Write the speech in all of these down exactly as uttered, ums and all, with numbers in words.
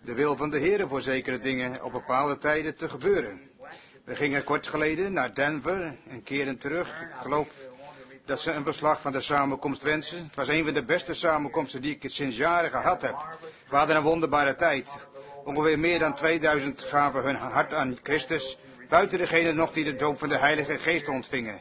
de wil van de Heer voor zekere dingen op bepaalde tijden te gebeuren. We gingen kort geleden naar Denver en keren terug. Ik geloof dat ze een verslag van de samenkomst wensen. Het was een van de beste samenkomsten die ik sinds jaren gehad heb. We hadden een wonderbare tijd. Ongeveer meer dan tweeduizend gaven hun hart aan Christus, buiten degene nog die de doop van de Heilige Geest ontvingen.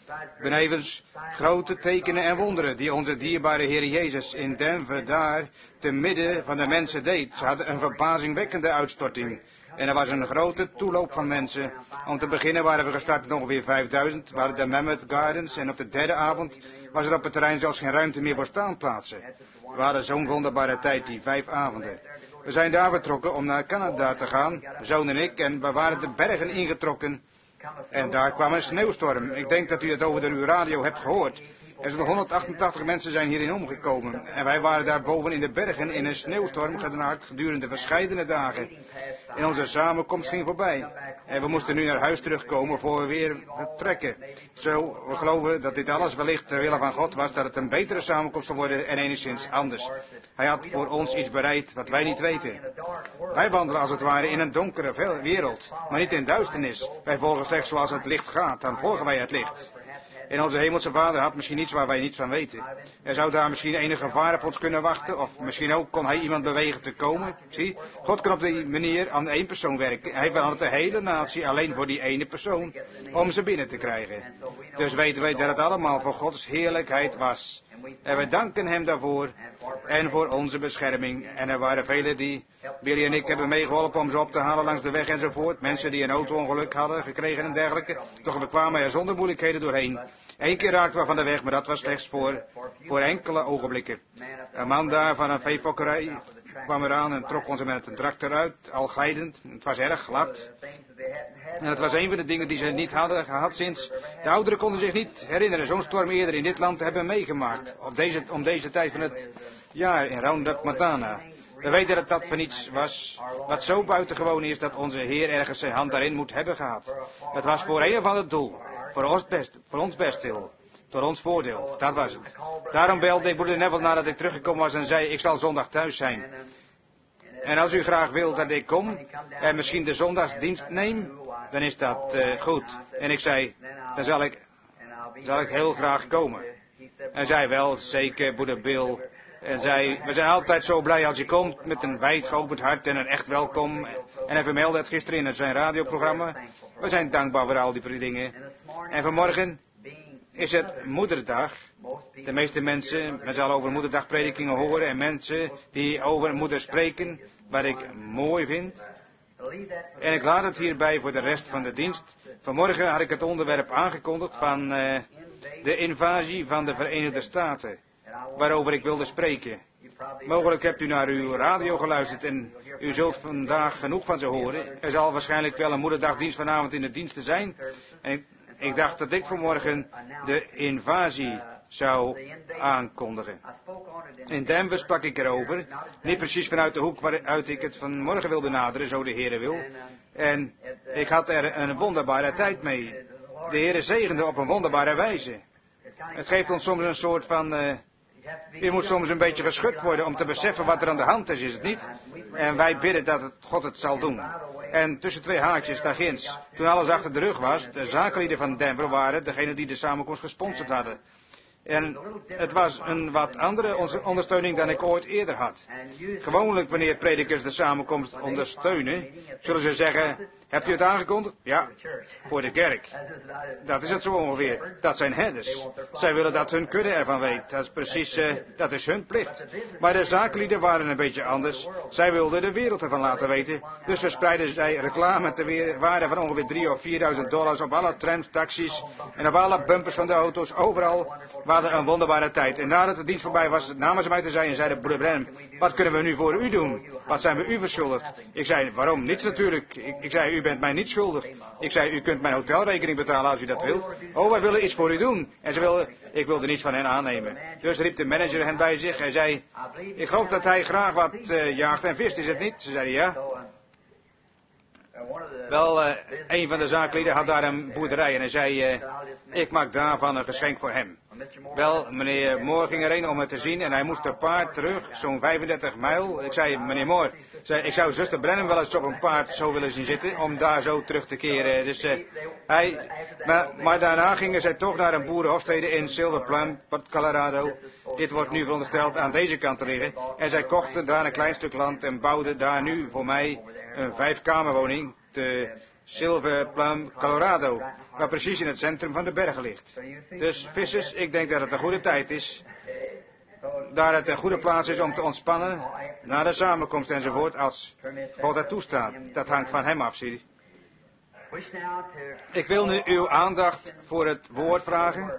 Benevens grote tekenen en wonderen die onze dierbare Heer Jezus in Denver daar te midden van de mensen deed. Ze hadden een verbazingwekkende uitstorting. En er was een grote toeloop van mensen. Om te beginnen waren we gestart met ongeveer vijfduizend. We hadden de Mammoth Gardens en op de derde avond was er op het terrein zelfs geen ruimte meer voor staanplaatsen. We hadden zo'n wonderbare tijd, die vijf avonden. We zijn daar vertrokken om naar Canada te gaan, zoon en ik, en we waren de bergen ingetrokken. En daar kwam een sneeuwstorm. Ik denk dat u het over de uw radio hebt gehoord. Er zijn honderdachtentachtig mensen zijn hierin omgekomen. En wij waren daar boven in de bergen in een sneeuwstorm gedurende verscheidene dagen. En onze samenkomst ging voorbij. En we moesten nu naar huis terugkomen voor we weer vertrekken. Zo, we geloven dat dit alles wellicht ter wille van God was, dat het een betere samenkomst zou worden en enigszins anders. Hij had voor ons iets bereid wat wij niet weten. Wij wandelen als het ware in een donkere wereld, maar niet in duisternis. Wij volgen slechts zoals het licht gaat, dan volgen wij het licht. En onze hemelse Vader had misschien iets waar wij niets van weten. Er zou daar misschien enig gevaar op ons kunnen wachten, of misschien ook kon hij iemand bewegen te komen. Zie, God kan op die manier aan één persoon werken. Hij verandert de hele natie alleen voor die ene persoon, om ze binnen te krijgen. Dus weten wij dat het allemaal voor Gods heerlijkheid was. En we danken hem daarvoor, en voor onze bescherming. En er waren velen die, Billy en ik hebben meegeholpen om ze op te halen langs de weg enzovoort. Mensen die een auto-ongeluk hadden gekregen en dergelijke. Toch we kwamen er zonder moeilijkheden doorheen. Eén keer raakten we van de weg, maar dat was slechts voor, voor enkele ogenblikken. Een man daar van een veefokkerij kwam eraan en trok ons met een tractor uit, al glijdend. Het was erg glad. En het was een van de dingen die ze niet hadden gehad sinds. De ouderen konden zich niet herinneren zo'n storm eerder in dit land te hebben meegemaakt. Op deze, om deze tijd van het jaar in Roundup, Montana. We weten dat dat van iets was wat zo buitengewoon is dat onze Heer ergens zijn hand daarin moet hebben gehad. Het was voor een of ander doel. Voor ons best, voor ons bestwil. Tot ons voordeel. Dat was het. Daarom belde ik broeder Neville nadat ik teruggekomen was en zei, ik zal zondag thuis zijn. En als u graag wilt dat ik kom en misschien de zondagsdienst neem, dan is dat uh, goed. En ik zei, dan zal ik, zal ik heel graag komen. En zei wel, zeker broeder Bill. En zei, we zijn altijd zo blij als je komt met een wijd geopend hart en een echt welkom. En hij vermeldde het gisteren in zijn radioprogramma. We zijn dankbaar voor al die dingen. En vanmorgen is het moederdag. De meeste mensen, men zal over moederdagpredikingen horen en mensen die over moeder spreken, wat ik mooi vind. En ik laat het hierbij voor de rest van de dienst. Vanmorgen had ik het onderwerp aangekondigd van uh, de invasie van de Verenigde Staten, waarover ik wilde spreken. Mogelijk hebt u naar uw radio geluisterd en u zult vandaag genoeg van ze horen. Er zal waarschijnlijk wel een moederdagdienst vanavond in de diensten zijn. En ik dacht dat ik vanmorgen de invasie zou aankondigen. In Denver sprak ik erover. Niet precies vanuit de hoek waaruit ik het vanmorgen wil benaderen, zo de Heere wil. En ik had er een wonderbare tijd mee. De Heere zegende op een wonderbare wijze. Het geeft ons soms een soort van... Uh, je moet soms een beetje geschud worden om te beseffen wat er aan de hand is, is het niet? En wij bidden dat het God het zal doen. En tussen twee haakjes daar ginds, toen alles achter de rug was, de zakenlieden van Denver waren degene die de samenkomst gesponsord hadden. En het was een wat andere ondersteuning dan ik ooit eerder had. Gewoonlijk wanneer predikers de samenkomst ondersteunen, zullen ze zeggen, hebt u het aangekondigd? Ja, voor de kerk. Dat is het zo ongeveer. Dat zijn herders. Zij willen dat hun kudde ervan weet. Dat is precies, uh, dat is hun plicht. Maar de zakenlieden waren een beetje anders. Zij wilden de wereld ervan laten weten. Dus verspreidden zij reclame ter waarde van ongeveer drie of vierduizend dollars op alle trams, taxis en op alle bumpers van de auto's, overal. We hadden een wonderbare tijd. En nadat de dienst voorbij was, namen ze mij te zijn en zeiden, broeder Branham, wat kunnen we nu voor u doen? Wat zijn we u verschuldigd? Ik zei, waarom? Niets natuurlijk. Ik, ik zei, u bent mij niet schuldig. Ik zei, u kunt mijn hotelrekening betalen als u dat wilt. Oh, wij willen iets voor u doen. En ze wilden, ik wilde niets van hen aannemen. Dus riep de manager hen bij zich. Hij zei, ik geloof dat hij graag wat uh, jaagt en vist, is het niet? Ze zeiden, ja. Wel, uh, een van de zaaklieden had daar een boerderij en hij zei, uh, ik maak daarvan een geschenk voor hem. Wel, meneer Moore ging erheen om het te zien en hij moest te paard terug, zo'n vijfendertig mijl. Ik zei, meneer Moore, zei, ik zou zuster Brennan wel eens op een paard zo willen zien zitten, om daar zo terug te keren. Dus uh, hij, maar, maar daarna gingen zij toch naar een boerenhofstede in Silver Plum, Colorado. Dit wordt nu verondersteld aan deze kant te liggen. En zij kochten daar een klein stuk land en bouwden daar nu voor mij een vijfkamerwoning te Silver Plum, Colorado, waar precies in het centrum van de bergen ligt. Dus vissers, ik denk dat het een goede tijd is, daar het een goede plaats is om te ontspannen, na de samenkomst enzovoort, als God het toestaat. Dat hangt van hem af, zie je. Ik wil nu uw aandacht voor het woord vragen.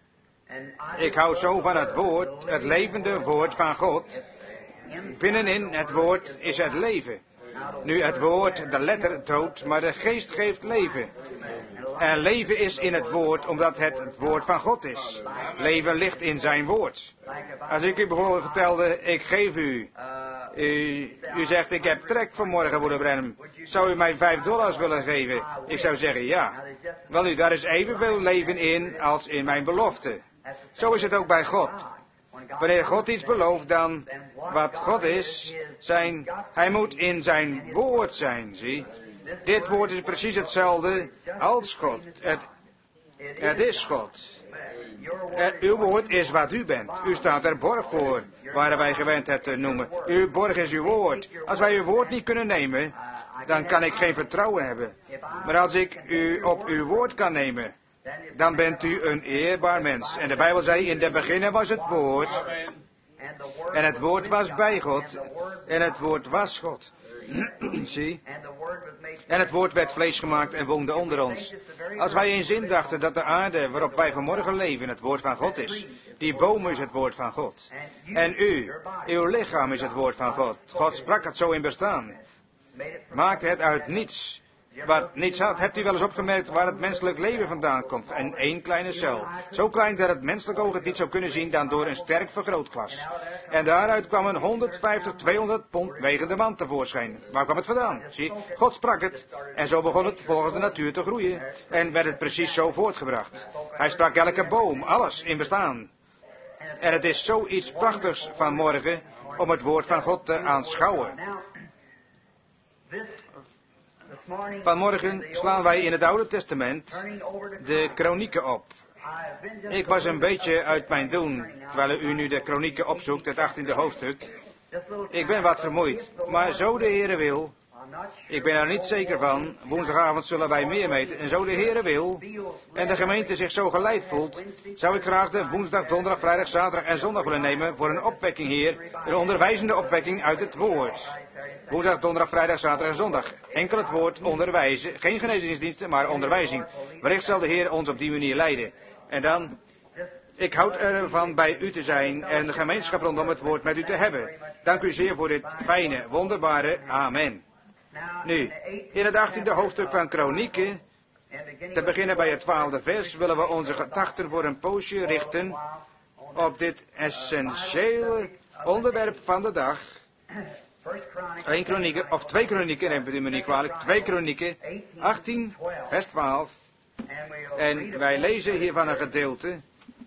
Ik hou zo van het woord, het levende woord van God. Binnenin het woord is het leven. Nu het woord, de letter dood, maar de geest geeft leven. En leven is in het woord, omdat het het woord van God is. Leven ligt in zijn woord. Als ik u bijvoorbeeld vertelde, ik geef u, u, u zegt ik heb trek vanmorgen, broeder Branham. Zou u mij vijf dollars willen geven? Ik zou zeggen ja. Wel nu, daar is evenveel leven in als in mijn belofte. Zo is het ook bij God. Wanneer God iets belooft, dan wat God is, zijn, hij moet in zijn woord zijn, zie. Dit woord is precies hetzelfde als God. Het, het is God. Het, uw woord is wat u bent. U staat er borg voor, waren wij gewend het te noemen. Uw borg is uw woord. Als wij uw woord niet kunnen nemen, dan kan ik geen vertrouwen hebben. Maar als ik u op uw woord kan nemen, dan bent u een eerbaar mens. En de Bijbel zei, in de beginnen was het woord. En het woord was bij God. En het woord was God. Zie? En het woord werd vlees gemaakt en woonde onder ons. Als wij eens indachten dat de aarde waarop wij vanmorgen leven het woord van God is. Die boom is het woord van God. En u, uw lichaam is het woord van God. God sprak het zo in bestaan. Maakte het uit niets. Wat niets had, hebt u wel eens opgemerkt waar het menselijk leven vandaan komt? In één kleine cel. Zo klein dat het menselijk oog het niet zou kunnen zien dan door een sterk vergrootglas. En daaruit kwam een honderdvijftig, tweehonderd pond wegende man tevoorschijn. Waar kwam het vandaan? Zie, God sprak het. En zo begon het volgens de natuur te groeien. En werd het precies zo voortgebracht. Hij sprak elke boom, alles in bestaan. En het is zoiets prachtigs vanmorgen om het woord van God te aanschouwen. Vanmorgen slaan wij in het Oude Testament de kronieken op. Ik was een beetje uit mijn doen, terwijl u nu de kronieken opzoekt, het achttiende hoofdstuk. Ik ben wat vermoeid, maar zo de Heere wil, ik ben er niet zeker van, woensdagavond zullen wij meer meten, en zo de Heere wil, en de gemeente zich zo geleid voelt, zou ik graag de woensdag, donderdag, vrijdag, zaterdag en zondag willen nemen voor een opwekking hier, een onderwijzende opwekking uit het woord. Woensdag, donderdag, vrijdag, zaterdag en zondag. Enkel het woord onderwijzen. Geen genezingsdiensten, maar onderwijzing. Wellicht zal de Heer ons op die manier leiden. En dan, ik houd ervan bij u te zijn en de gemeenschap rondom het woord met u te hebben. Dank u zeer voor dit fijne, wonderbare amen. Nu, in het achttiende hoofdstuk van Kronieken, te beginnen bij het twaalfde vers, willen we onze gedachten voor een poosje richten op dit essentiële onderwerp van de dag. Eén kronieken, of twee kronieken, neemt u me niet kwalijk, twee kronieken, achttien, vers twaalf. En wij lezen hiervan een gedeelte.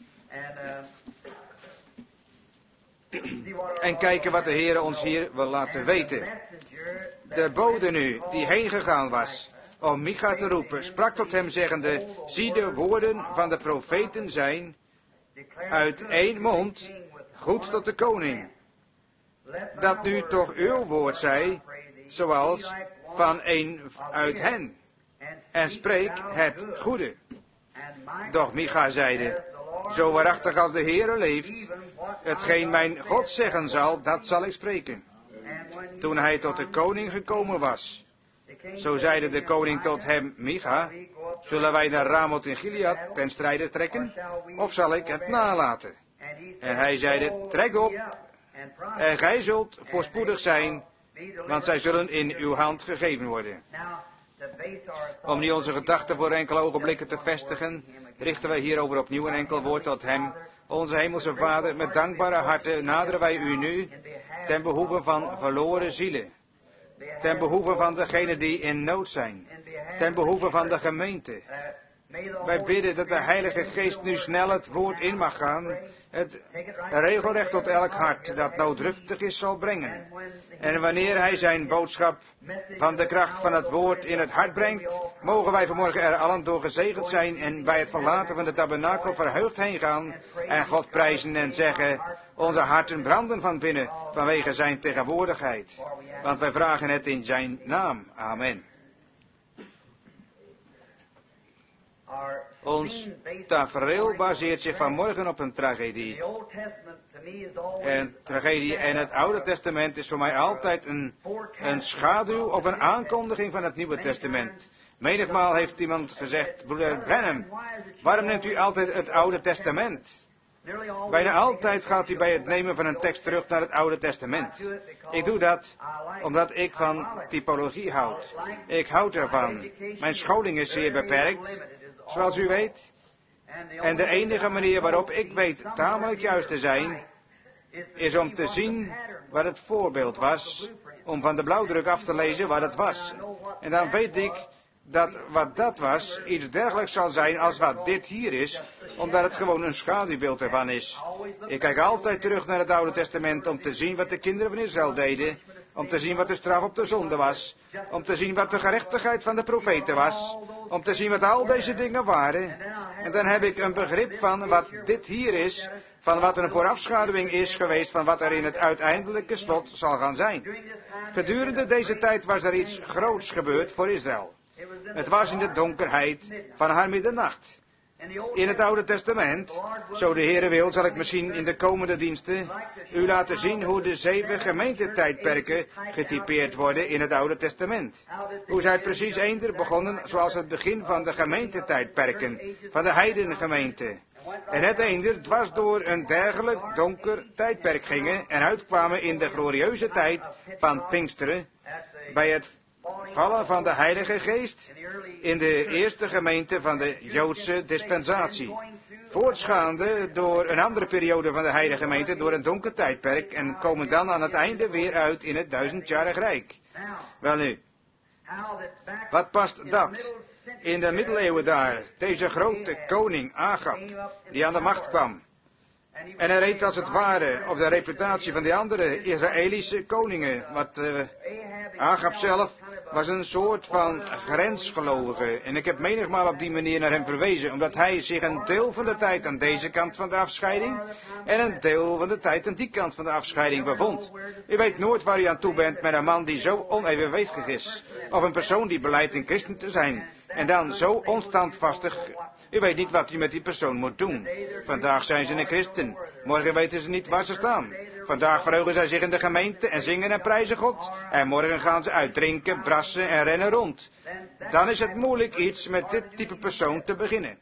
En kijken wat de Heer ons hier wil laten weten. De bode nu, die heen gegaan was, om Micha te roepen, sprak tot hem zeggende, zie de woorden van de profeten zijn, uit één mond, goed tot de koning. Dat nu toch uw woord zij, zoals van een uit hen. En spreek het goede. Doch Micha zeide, zo waarachtig als de Heere leeft, hetgeen mijn God zeggen zal, dat zal ik spreken. Toen hij tot de koning gekomen was, zo zeide de koning tot hem, Micha, zullen wij naar Ramoth in Gilead ten strijde trekken, of zal ik het nalaten? En hij zeide, trek op, en gij zult voorspoedig zijn, want zij zullen in uw hand gegeven worden. Om nu onze gedachten voor enkele ogenblikken te vestigen, richten wij hierover opnieuw een enkel woord tot hem. Onze hemelse Vader, met dankbare harten naderen wij u nu ten behoeve van verloren zielen. ten behoeve van degenen die in nood zijn, ten behoeve van de gemeente. Wij bidden dat de Heilige Geest nu snel het woord in mag gaan, het regelrecht tot elk hart dat noodruftig is zal brengen. En wanneer Hij zijn boodschap van de kracht van het woord in het hart brengt, mogen wij vanmorgen er allen door gezegend zijn en bij het verlaten van de tabernakel verheugd heen gaan en God prijzen en zeggen, onze harten branden van binnen vanwege zijn tegenwoordigheid. Want wij vragen het in zijn naam. Amen. Ons tafereel baseert zich vanmorgen op een tragedie. En tragedie in het Oude Testament is voor mij altijd een, een schaduw of een aankondiging van het Nieuwe Testament. Menigmaal heeft iemand gezegd, broeder Branham, waarom neemt u altijd het Oude Testament? Bijna altijd gaat u bij het nemen van een tekst terug naar het Oude Testament. Ik doe dat omdat ik van typologie houd. Ik houd ervan. Mijn scholing is zeer beperkt, zoals u weet. En de enige manier waarop ik weet tamelijk juist te zijn, is om te zien wat het voorbeeld was, om van de blauwdruk af te lezen wat het was. En dan weet ik dat wat dat was iets dergelijks zal zijn als wat dit hier is, omdat het gewoon een schaduwbeeld ervan is. Ik kijk altijd terug naar het Oude Testament om te zien wat de kinderen van Israël deden, om te zien wat de straf op de zonde was, om te zien wat de gerechtigheid van de profeten was, om te zien wat al deze dingen waren. En dan heb ik een begrip van wat dit hier is, van wat een voorafschaduwing is geweest van wat er in het uiteindelijke slot zal gaan zijn. Gedurende deze tijd was er iets groots gebeurd voor Israël. Het was in de donkerheid van haar middernacht. In het Oude Testament, zo de Heere wil, zal ik misschien in de komende diensten u laten zien hoe de zeven gemeentetijdperken getypeerd worden in het Oude Testament. Hoe zij precies eender begonnen zoals het begin van de gemeentetijdperken, van de heidengemeente. En het eender dwars door een dergelijk donker tijdperk gingen en uitkwamen in de glorieuze tijd van Pinksteren, bij het vallen van de Heilige Geest in de eerste gemeente van de Joodse dispensatie. Voortgaande door een andere periode van de Heilige Gemeente, door een donker tijdperk, en komen dan aan het einde weer uit in het duizendjarig rijk. Welnu, wat past dat? In de middeleeuwen daar, deze grote koning Agab, die aan de macht kwam. En hij reed als het ware op de reputatie van die andere Israëlische koningen. Wat uh, Agab zelf was een soort van grensgelovige. En ik heb menigmaal op die manier naar hem verwezen, omdat hij zich een deel van de tijd aan deze kant van de afscheiding en een deel van de tijd aan die kant van de afscheiding bevond. U weet nooit waar u aan toe bent met een man die zo onevenwichtig is, of een persoon die beleidt een christen te zijn, en dan zo onstandvastig. U weet niet wat u met die persoon moet doen. Vandaag zijn ze een christen, morgen weten ze niet waar ze staan. Vandaag verheugen zij zich in de gemeente en zingen en prijzen God. En morgen gaan ze uitdrinken, brassen en rennen rond. Dan is het moeilijk iets met dit type persoon te beginnen.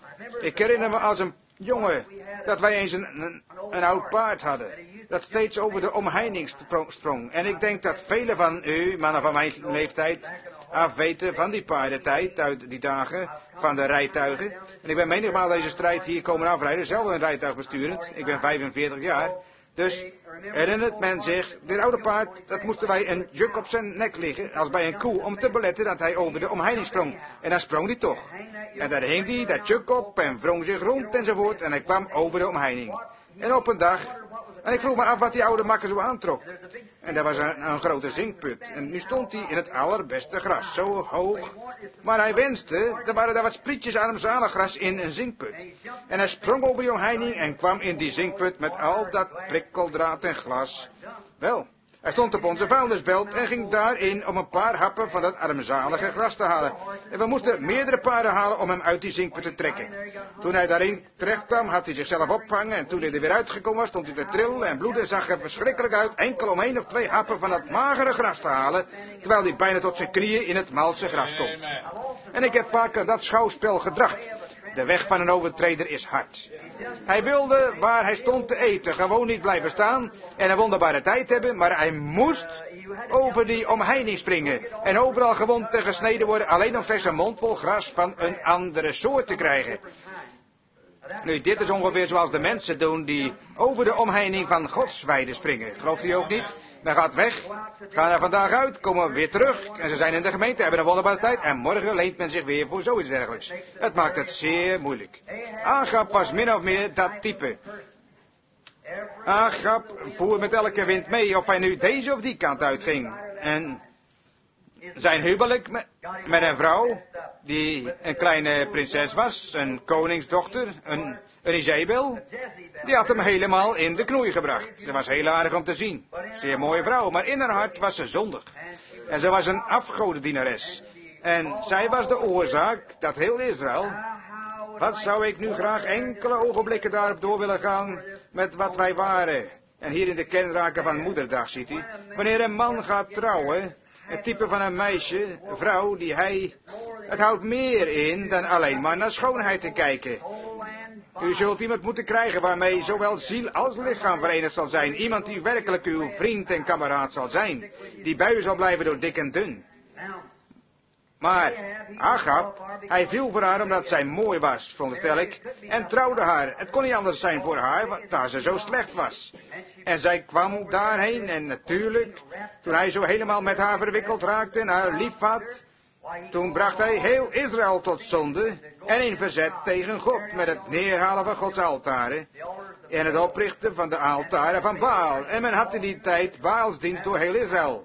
Ik herinner me als een jongen dat wij eens een, een, een oud paard hadden, dat steeds over de omheining sprong. En ik denk dat velen van u, mannen van mijn leeftijd, afweten van die paardentijd uit die dagen, van de rijtuigen. En ik ben menigmaal deze strijd hier komen afrijden, zelf een rijtuig besturend. Ik ben vijfenveertig jaar. Dus herinnert men zich, dit oude paard, dat moesten wij een juk op zijn nek liggen, als bij een koe, om te beletten dat hij over de omheining sprong. En dan sprong hij toch. En daar hing hij dat juk op en wrong zich rond enzovoort, en hij kwam over de omheining. En op een dag, en ik vroeg me af wat die oude makker zo aantrok. En daar was een, een grote zinkput. En nu stond hij in het allerbeste gras, zo hoog. Maar hij wenste, er waren daar wat sprietjes armzalig gras in een zinkput. En hij sprong over die omheining en kwam in die zinkput met al dat prikkeldraad en glas. Wel, hij stond op onze vuilnisbelt en ging daarin om een paar happen van dat armzalige gras te halen. En we moesten meerdere paarden halen om hem uit die zinkput te trekken. Toen hij daarin terecht kwam, had hij zichzelf opgehangen en toen hij er weer uitgekomen was, stond hij te trillen en bloeden, zag er verschrikkelijk uit, enkel om één of twee happen van dat magere gras te halen, terwijl hij bijna tot zijn knieën in het malse gras stond. En ik heb vaak aan dat schouwspel gedacht. De weg van een overtreder is hard. Hij wilde waar hij stond te eten gewoon niet blijven staan en een wonderbare tijd hebben, maar hij moest over die omheining springen en overal gewond en gesneden worden, alleen om slechts een mondvol gras van een andere soort te krijgen. Nu, dit is ongeveer zoals de mensen doen die over de omheining van Gods weide springen. Gelooft u ook niet? Men gaat weg, gaan er vandaag uit, komen weer terug. En ze zijn in de gemeente, hebben een wonderbare tijd. En morgen leent men zich weer voor zoiets dergelijks. Het maakt het zeer moeilijk. Agab was min of meer dat type. Agab voer met elke wind mee, of hij nu deze of die kant uitging. En zijn huwelijk met, met een vrouw, die een kleine prinses was, een koningsdochter, een, een Izebel, die had hem helemaal in de knoei gebracht. Ze was heel aardig om te zien. Zeer mooie vrouw, maar in haar hart was ze zondig. En ze was een afgodendienares. En zij was de oorzaak dat heel Israël... Wat zou ik nu graag enkele ogenblikken daarop door willen gaan met wat wij waren. En hier in de kenraken van Moederdag ziet u. Wanneer een man gaat trouwen, het type van een meisje, een vrouw die hij... Het houdt meer in dan alleen maar naar schoonheid te kijken. U zult iemand moeten krijgen waarmee zowel ziel als lichaam verenigd zal zijn. Iemand die werkelijk uw vriend en kameraad zal zijn. Die bij u zal blijven door dik en dun. Maar Agab, hij viel voor haar omdat zij mooi was, veronderstel ik, en trouwde haar. Het kon niet anders zijn voor haar, daar ze zo slecht was. En zij kwam daarheen en natuurlijk, toen hij zo helemaal met haar verwikkeld raakte en haar lief had, toen bracht hij heel Israël tot zonde en in verzet tegen God met het neerhalen van Gods altaren en het oprichten van de altaren van Baal. En men had in die tijd Baalsdienst door heel Israël.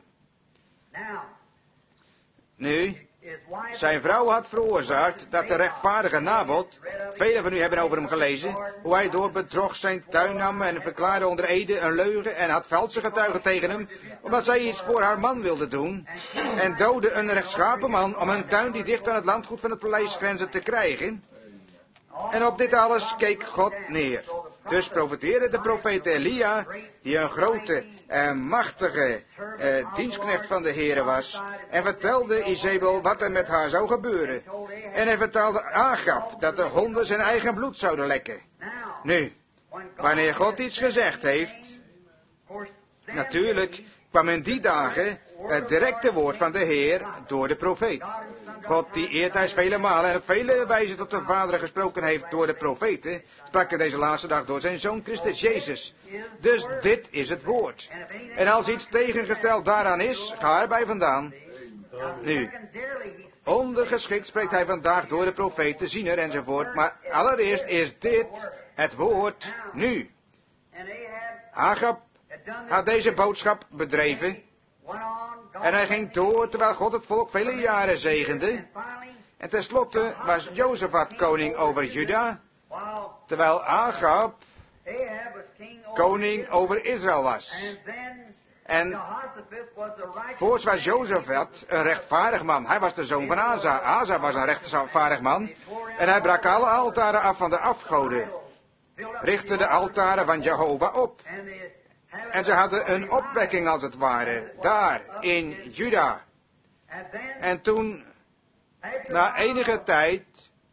Nu, zijn vrouw had veroorzaakt dat de rechtvaardige Nabot, velen van u hebben over hem gelezen, hoe hij door bedrog zijn tuin nam en verklaarde onder ede een leugen en had valse getuigen tegen hem, omdat zij iets voor haar man wilde doen, en doodde een rechtschapen man om een tuin die dicht aan het landgoed van het paleis grensde te krijgen. En op dit alles keek God neer. Dus profeteerde de profeet Elia, die een grote en machtige eh, dienstknecht van de Heere was, en vertelde Izebel wat er met haar zou gebeuren. En hij vertelde Agab dat de honden zijn eigen bloed zouden lekken. Nu, wanneer God iets gezegd heeft, natuurlijk kwam in die dagen het directe woord van de Heer door de profeet. God die eertijds vele malen en op vele wijzen tot de Vader gesproken heeft door de profeten, sprak er deze laatste dag door zijn Zoon Christus Jezus. Dus dit is het woord. En als iets tegengesteld daaraan is, ga erbij vandaan. Nu, ondergeschikt spreekt hij vandaag door de profeten, ziener enzovoort, maar allereerst is dit het woord nu. Agab had deze boodschap bedreven. En hij ging door terwijl God het volk vele jaren zegende. En tenslotte was Jozefat koning over Juda, terwijl Agab koning over Israël was. En voorts was Jozefat een rechtvaardig man. Hij was de zoon van Asa. Asa was een rechtvaardig man. En hij brak alle altaren af van de afgoden. Richtte de altaren van Jehovah op. En ze hadden een opwekking als het ware, daar in Juda. En toen, na enige tijd,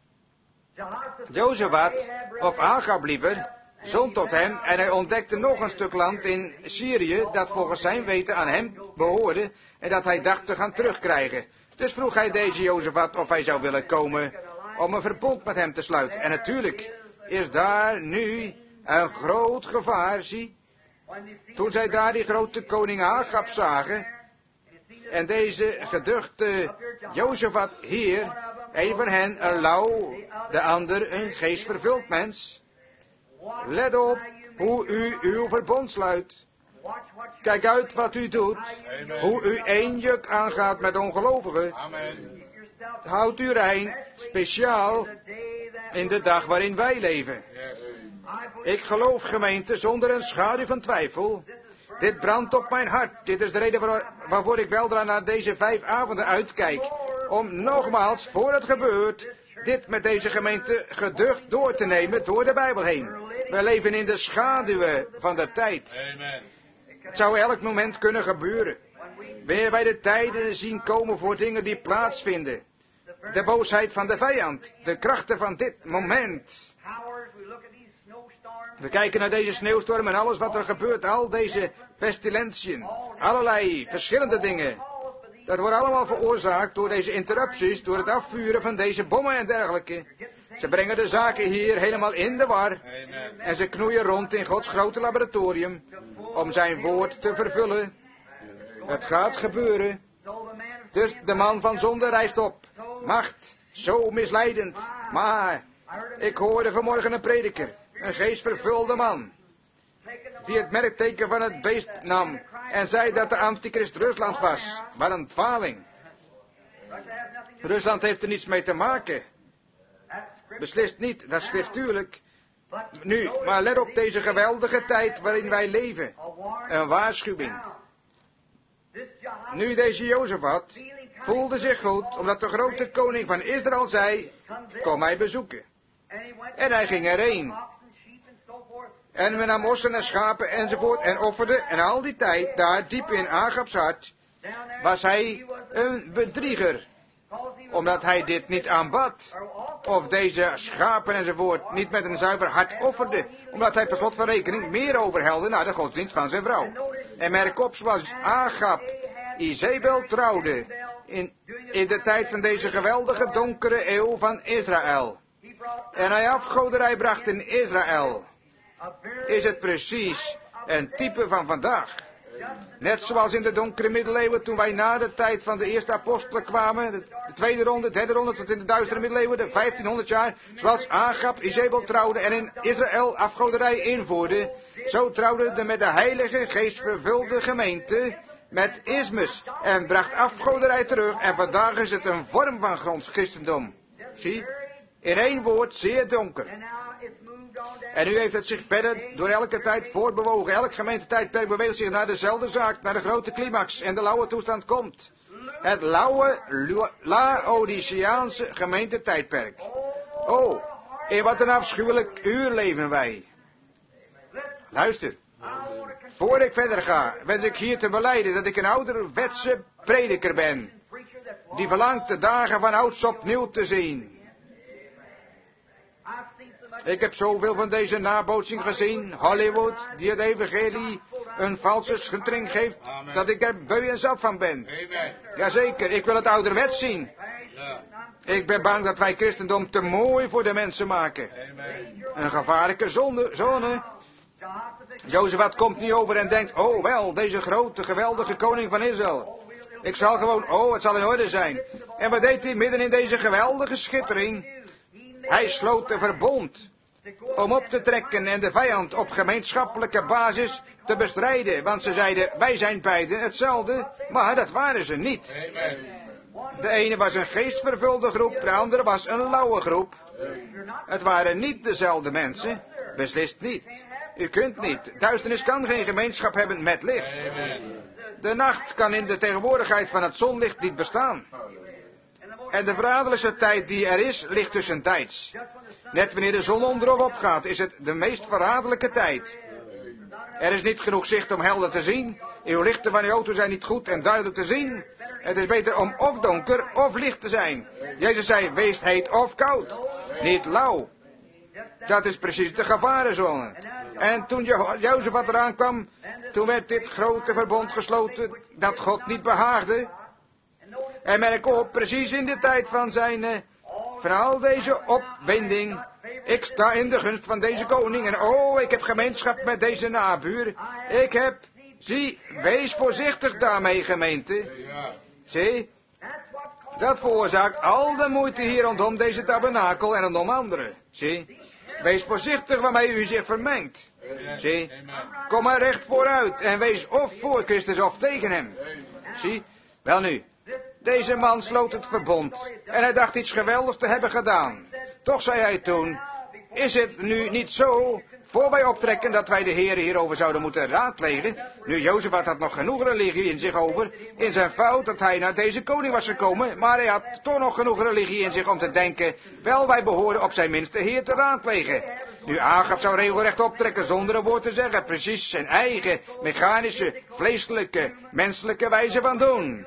Jozefat, of Agab liever, zond tot hem en hij ontdekte nog een stuk land in Syrië dat volgens zijn weten aan hem behoorde en dat hij dacht te gaan terugkrijgen. Dus vroeg hij deze Jozefat of hij zou willen komen om een verbond met hem te sluiten. En natuurlijk is daar nu een groot gevaar, zie. Toen zij daar die grote koning Agab zagen, en deze geduchte Jozefat hier, een van hen een lauw, de ander een geestvervuld mens. Let op hoe u uw verbond sluit. Kijk uit wat u doet, hoe u één juk aangaat met ongelovigen. Houd u rein, speciaal in de dag waarin wij leven. Ik geloof, gemeente, zonder een schaduw van twijfel. Dit brandt op mijn hart. Dit is de reden waar, waarvoor ik weldra naar deze vijf avonden uitkijk. Om nogmaals, voor het gebeurt, dit met deze gemeente geducht door te nemen door de Bijbel heen. We leven in de schaduwen van de tijd. Het zou elk moment kunnen gebeuren. Wanneer wij de tijden zien komen voor dingen die plaatsvinden. De boosheid van de vijand. De krachten van dit moment. We kijken naar deze sneeuwstorm en alles wat er gebeurt. Al deze pestilentiën. Allerlei verschillende dingen. Dat wordt allemaal veroorzaakt door deze interrupties. Door het afvuren van deze bommen en dergelijke. Ze brengen de zaken hier helemaal in de war. En ze knoeien rond in Gods grote laboratorium. Om zijn woord te vervullen. Het gaat gebeuren. Dus de man van zonde rijst op. Macht, zo misleidend. Maar ik hoorde vanmorgen een prediker, een geestvervulde man, die het merkteken van het beest nam en zei dat de antichrist Rusland was. Wat een dwaling. Rusland heeft er niets mee te maken. Beslist niet, dat is schriftuurlijk. Nu, maar let op deze geweldige tijd waarin wij leven. Een waarschuwing. Nu deze Jozefat voelde zich goed, omdat de grote koning van Israël zei, kom mij bezoeken. En hij ging erheen. En men nam ossen en schapen enzovoort en offerde. En al die tijd, daar diep in Agabs hart, was hij een bedrieger. Omdat hij dit niet aanbad. Of deze schapen enzovoort niet met een zuiver hart offerde. Omdat hij per slot van rekening meer overhelde naar de godsdienst van zijn vrouw. En merk op, zoals Agab Izebel trouwde in, in de tijd van deze geweldige donkere eeuw van Israël. En hij afgoderij bracht in Israël. Is het precies een type van vandaag. Net zoals in de donkere middeleeuwen, toen wij na de tijd van de eerste apostelen kwamen, de, de tweede ronde, de derde ronde tot in de duistere middeleeuwen, de vijftienhonderd jaar, zoals Agab Izebel trouwde en in Israël afgoderij invoerde, zo trouwde de met de heilige geest vervulde gemeente met ismus en bracht afgoderij terug en vandaag is het een vorm van ons christendom. Zie, in één woord zeer donker. En nu heeft het zich verder door elke tijd voortbewogen. Elk gemeentetijdperk beweegt zich naar dezelfde zaak, naar de grote climax. En de lauwe toestand komt. Het lauwe Laodiceaanse gemeentetijdperk. Oh, in wat een afschuwelijk uur leven wij. Luister. Voor ik verder ga, wens ik hier te belijden dat ik een ouderwetse prediker ben. Die verlangt de dagen van ouds opnieuw te zien. Ik heb zoveel van deze nabootsing gezien, Hollywood, die het evangelie een valse schittering geeft, Amen. Dat ik er beu en zat van ben. Amen. Jazeker, ik wil het ouderwets zien. Ja. Ik ben bang dat wij christendom te mooi voor de mensen maken. Amen. Een gevaarlijke zonde, zone. Jozefat komt niet over en denkt, oh wel, deze grote, geweldige koning van Israël. Ik zal gewoon, oh, het zal in orde zijn. En wat deed hij midden in deze geweldige schittering? Hij sloot een verbond om op te trekken en de vijand op gemeenschappelijke basis te bestrijden. Want ze zeiden, wij zijn beiden hetzelfde, maar dat waren ze niet. De ene was een geestvervulde groep, de andere was een lauwe groep. Het waren niet dezelfde mensen, beslist niet. U kunt niet, duisternis kan geen gemeenschap hebben met licht. De nacht kan in de tegenwoordigheid van het zonlicht niet bestaan. En de verraderlijkste tijd die er is, ligt tussentijds. Net wanneer de zon onder of opgaat, is het de meest verraderlijke tijd. Er is niet genoeg zicht om helder te zien. Uw lichten van uw auto zijn niet goed en duidelijk te zien. Het is beter om of donker of licht te zijn. Jezus zei, wees heet of koud. Niet lauw. Dat is precies de gevarenzone. En toen jo- Jozefat eraan kwam, toen werd dit grote verbond gesloten dat God niet behaagde. En merk op, precies in de tijd van zijn, uh, van al deze opwinding. Ik sta in de gunst van deze koning en oh, ik heb gemeenschap met deze nabuur. Ik heb, zie, wees voorzichtig daarmee, gemeente. Zie, dat veroorzaakt al de moeite hier rondom deze tabernakel en rondom anderen. Zie, wees voorzichtig waarmee u zich vermengt. Zie, kom maar recht vooruit en wees of voor Christus of tegen hem. Zie, wel nu. Deze man sloot het verbond en hij dacht iets geweldigs te hebben gedaan. Toch zei hij toen, is het nu niet zo, voor wij optrekken, dat wij de Heer hierover zouden moeten raadplegen? Nu, Jozefat had nog genoeg religie in zich over, in zijn fout dat hij naar deze koning was gekomen, maar hij had toch nog genoeg religie in zich om te denken, wel, wij behoren op zijn minst de Heer te raadplegen. Nu, Agab zou regelrecht optrekken zonder een woord te zeggen, precies zijn eigen, mechanische, vleeselijke, menselijke wijze van doen.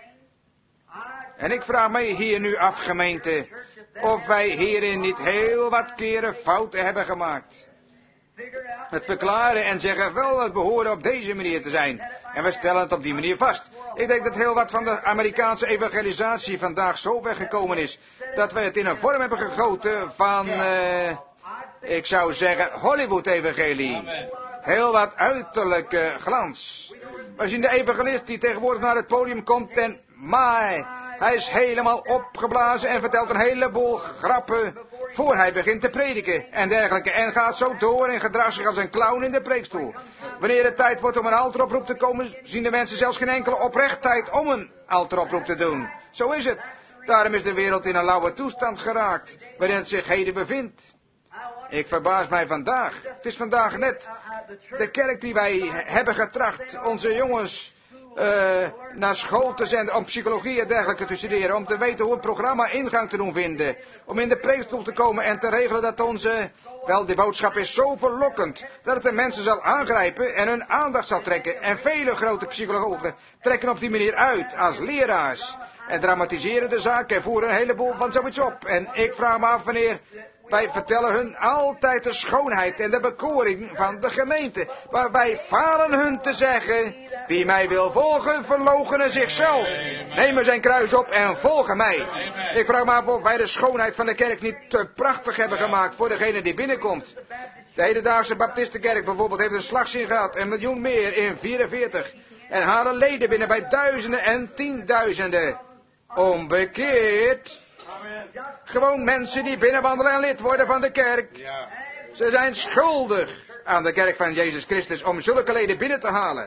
En ik vraag mij hier nu af, gemeente, of wij hierin niet heel wat keren fouten hebben gemaakt. Het verklaren en zeggen, wel, het behoren op deze manier te zijn. En we stellen het op die manier vast. Ik denk dat heel wat van de Amerikaanse evangelisatie vandaag zo weggekomen is, dat we het in een vorm hebben gegoten van, uh, ik zou zeggen, Hollywood-evangelie. heel wat uiterlijke glans. We zien de evangelist die tegenwoordig naar het podium komt en my, hij is helemaal opgeblazen en vertelt een heleboel grappen voor hij begint te prediken en dergelijke. En gaat zo door en gedraagt zich als een clown in de preekstoel. Wanneer het tijd wordt om een alteroproep te komen, zien de mensen zelfs geen enkele oprechtheid om een alteroproep te doen. Zo is het. Daarom is de wereld in een lauwe toestand geraakt, waarin het zich heden bevindt. Ik verbaas mij vandaag. Het is vandaag net de kerk die wij hebben getracht onze jongens uh, naar school te zenden om psychologie en dergelijke te studeren, om te weten hoe het programma ingang te doen vinden, om in de preekstoel te komen en te regelen dat onze, wel, die boodschap is zo verlokkend, dat het de mensen zal aangrijpen en hun aandacht zal trekken. En vele grote psychologen trekken op die manier uit als leraars en dramatiseren de zaak en voeren een heleboel van zoiets op. En ik vraag me af wanneer wij vertellen hun altijd de schoonheid en de bekoring van de gemeente. Maar wij falen hun te zeggen, wie mij wil volgen, verloochenen zichzelf. Nemen zijn kruis op en volgen mij. Ik vraag me af of wij de schoonheid van de kerk niet te prachtig hebben gemaakt voor degene die binnenkomt. De hedendaagse Baptistenkerk bijvoorbeeld heeft een slagzin gehad, een miljoen meer in vierenveertig. En halen leden binnen bij duizenden en tienduizenden. Onbekeerd. Gewoon mensen die binnenwandelen en lid worden van de kerk. Ze zijn schuldig aan de kerk van Jezus Christus om zulke leden binnen te halen.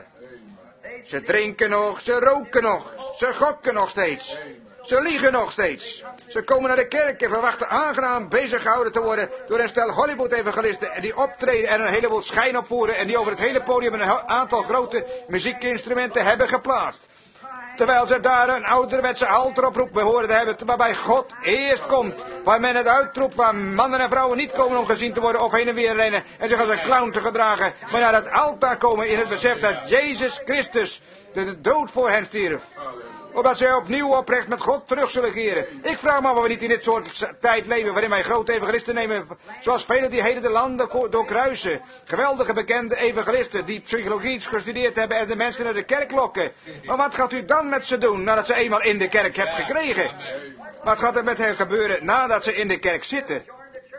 Ze drinken nog, ze roken nog, ze gokken nog steeds. Ze liegen nog steeds. Ze komen naar de kerk en verwachten aangenaam bezig gehouden te worden door een stel Hollywood-evangelisten die optreden en een heleboel schijn opvoeren en die over het hele podium een aantal grote muziekinstrumenten hebben geplaatst. Terwijl ze daar een ouderwetse alteroproep behoren te hebben, waarbij God eerst komt. Waar men het uitroept, waar mannen en vrouwen niet komen om gezien te worden of heen en weer rennen en zich als een clown te gedragen. Maar naar het altaar komen in het besef dat Jezus Christus de dood voor hen stierf. Opdat zij opnieuw oprecht met God terug zullen keren. Ik vraag me of we niet in dit soort tijd leven waarin wij grote evangelisten nemen. Zoals velen die heden de landen doorkruisen. Geweldige bekende evangelisten die psychologie gestudeerd hebben en de mensen naar de kerk lokken. Maar wat gaat u dan met ze doen nadat ze eenmaal in de kerk hebt gekregen? Wat gaat er met hen gebeuren nadat ze in de kerk zitten?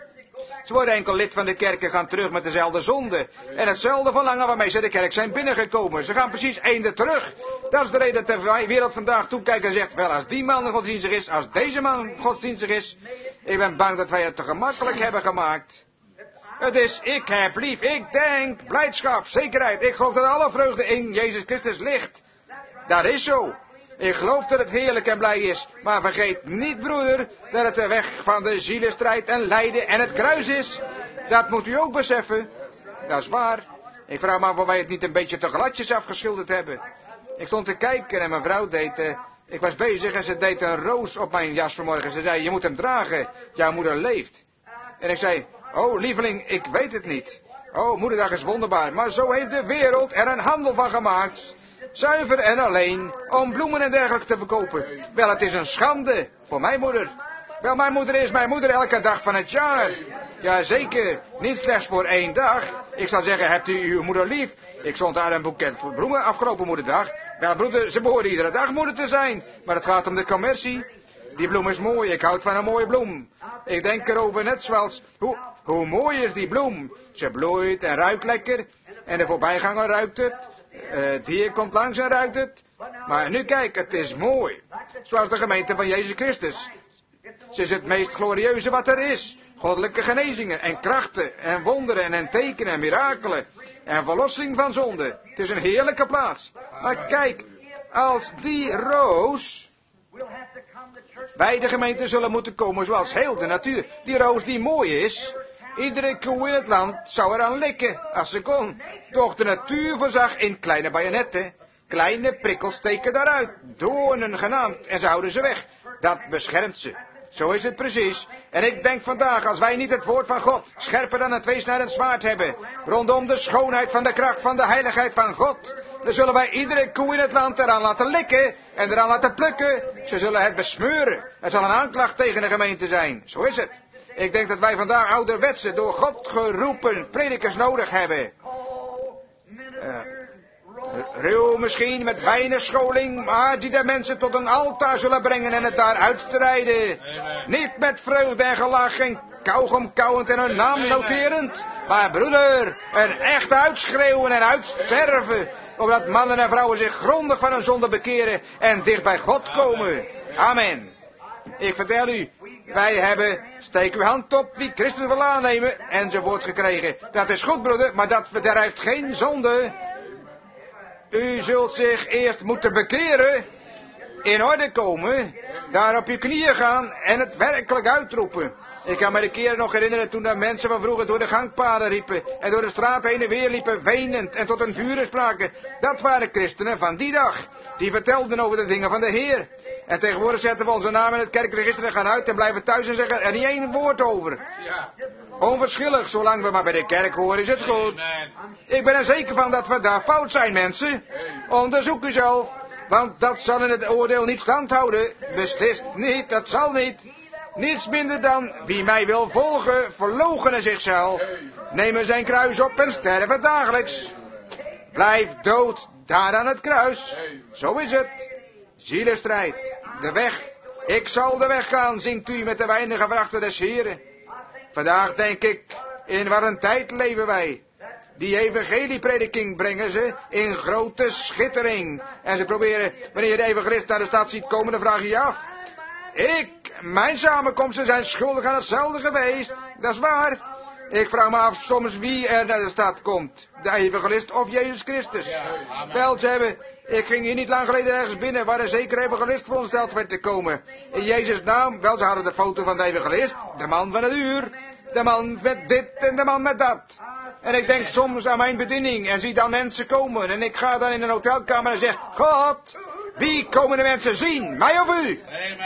Ze worden enkel lid van de kerk en gaan terug met dezelfde zonde. En hetzelfde verlangen waarmee ze de kerk zijn binnengekomen. Ze gaan precies eender terug. Dat is de reden dat de wereld vandaag toekijkt en zegt, wel, als die man godsdienstig is, als deze man godsdienstig is. Ik ben bang dat wij het te gemakkelijk hebben gemaakt. Het is, ik heb lief, ik denk, blijdschap, zekerheid. Ik geloof dat alle vreugde in Jezus Christus ligt. Dat is zo. Ik geloof dat het heerlijk en blij is, maar vergeet niet, broeder, dat het de weg van de zielenstrijd en lijden en het kruis is. Dat moet u ook beseffen. Dat is waar. Ik vraag me af of wij het niet een beetje te gladjes afgeschilderd hebben. Ik stond te kijken en mijn vrouw deed, uh, ik was bezig en ze deed een roos op mijn jas vanmorgen. Ze zei, je moet hem dragen, jouw moeder leeft. En ik zei, oh lieveling, ik weet het niet. Oh, moederdag is wonderbaar, maar zo heeft de wereld er een handel van gemaakt. Zuiver en alleen om bloemen en dergelijke te verkopen. Wel, het is een schande voor mijn moeder. Wel, mijn moeder is mijn moeder elke dag van het jaar. Jazeker, niet slechts voor één dag. Ik zou zeggen, hebt u uw moeder lief? Ik zond haar een boeket voor bloemen afgelopen moederdag. Wel, broeder, ze behoren iedere dag moeder te zijn. Maar het gaat om de commercie. Die bloem is mooi, ik houd van een mooie bloem. Ik denk erover net zoals, hoe, hoe mooi is die bloem? Ze bloeit en ruikt lekker. En de voorbijganger ruikt het. Uh, het dier komt langs en ruikt het. Maar nu kijk, het is mooi. Zoals de gemeente van Jezus Christus. Ze is het meest glorieuze wat er is. Goddelijke genezingen en krachten en wonderen en tekenen en mirakelen. En verlossing van zonde. Het is een heerlijke plaats. Maar kijk, als die roos bij de gemeente zullen moeten komen zoals heel de natuur. Die roos die mooi is. Iedere koe in het land zou eraan likken als ze kon. Doch de natuur voorzag in kleine bajonetten. Kleine prikkels steken daaruit. Doornen genaamd. En ze houden ze weg. Dat beschermt ze. Zo is het precies. En ik denk vandaag, als wij niet het woord van God scherper dan een tweesnijdend zwaard hebben, rondom de schoonheid van de kracht van de heiligheid van God, dan zullen wij iedere koe in het land eraan laten likken en eraan laten plukken. Ze zullen het besmeuren. Het zal een aanklacht tegen de gemeente zijn. Zo is het. Ik denk dat wij vandaag ouderwetse, door God geroepen predikers nodig hebben. Uh, ruw misschien, met weinig scholing, maar die de mensen tot een altaar zullen brengen en het daar uitstrijden. Niet met vreugde en gelach en kauwgom kauwend en hun naam noterend, Maar broeder, een echt uitschreeuwen en uitsterven, omdat mannen en vrouwen zich grondig van hun zonde bekeren en dicht bij God komen. Amen. Ik vertel u, wij hebben, steek uw hand op wie Christus wil aannemen, enzovoort gekregen. Dat is goed, broeder, maar dat verderft geen zonde. U zult zich eerst moeten bekeren, in orde komen, daar op uw knieën gaan en het werkelijk uitroepen. Ik kan me de keren nog herinneren toen de mensen van vroeger door de gangpaden riepen en door de straat heen en weer liepen, wenend en tot een vuur spraken. Dat waren christenen van die dag. Die vertelden over de dingen van de Heer. En tegenwoordig zetten we onze naam in het kerkregister en gaan uit en blijven thuis en zeggen er niet één woord over. Onverschillig, zolang we maar bij de kerk horen is het goed. Ik ben er zeker van dat we daar fout zijn, mensen. Onderzoek u zelf, want dat zal in het oordeel niet standhouden. Beslist niet, dat zal niet. Niets minder dan, wie mij wil volgen, verloochenen zichzelf, nemen zijn kruis op en sterven dagelijks. Blijf dood daar aan het kruis. Zo is het. Zielenstrijd, de weg. Ik zal de weg gaan, zingt u met de weinige vrachten des Heren. Vandaag denk ik, in wat een tijd leven wij. Die evangelieprediking brengen ze in grote schittering. En ze proberen, wanneer je de evangelist naar de stad ziet komen, dan vraag je je af. Ik, mijn samenkomsten zijn schuldig aan hetzelfde geweest. Dat is waar. Ik vraag me af soms wie er naar de stad komt. De evangelist of Jezus Christus. Ja, wel, ze hebben, ik ging hier niet lang geleden ergens binnen waar een zekere evangelist verondersteld werd te komen. In Jezus' naam, wel, ze hadden de foto van de evangelist. De man van het uur. De man met dit en de man met dat. En ik denk soms aan mijn bediening en zie dan mensen komen. En ik ga dan in een hotelkamer en zeg, God, wie komen de mensen zien? Mij of u?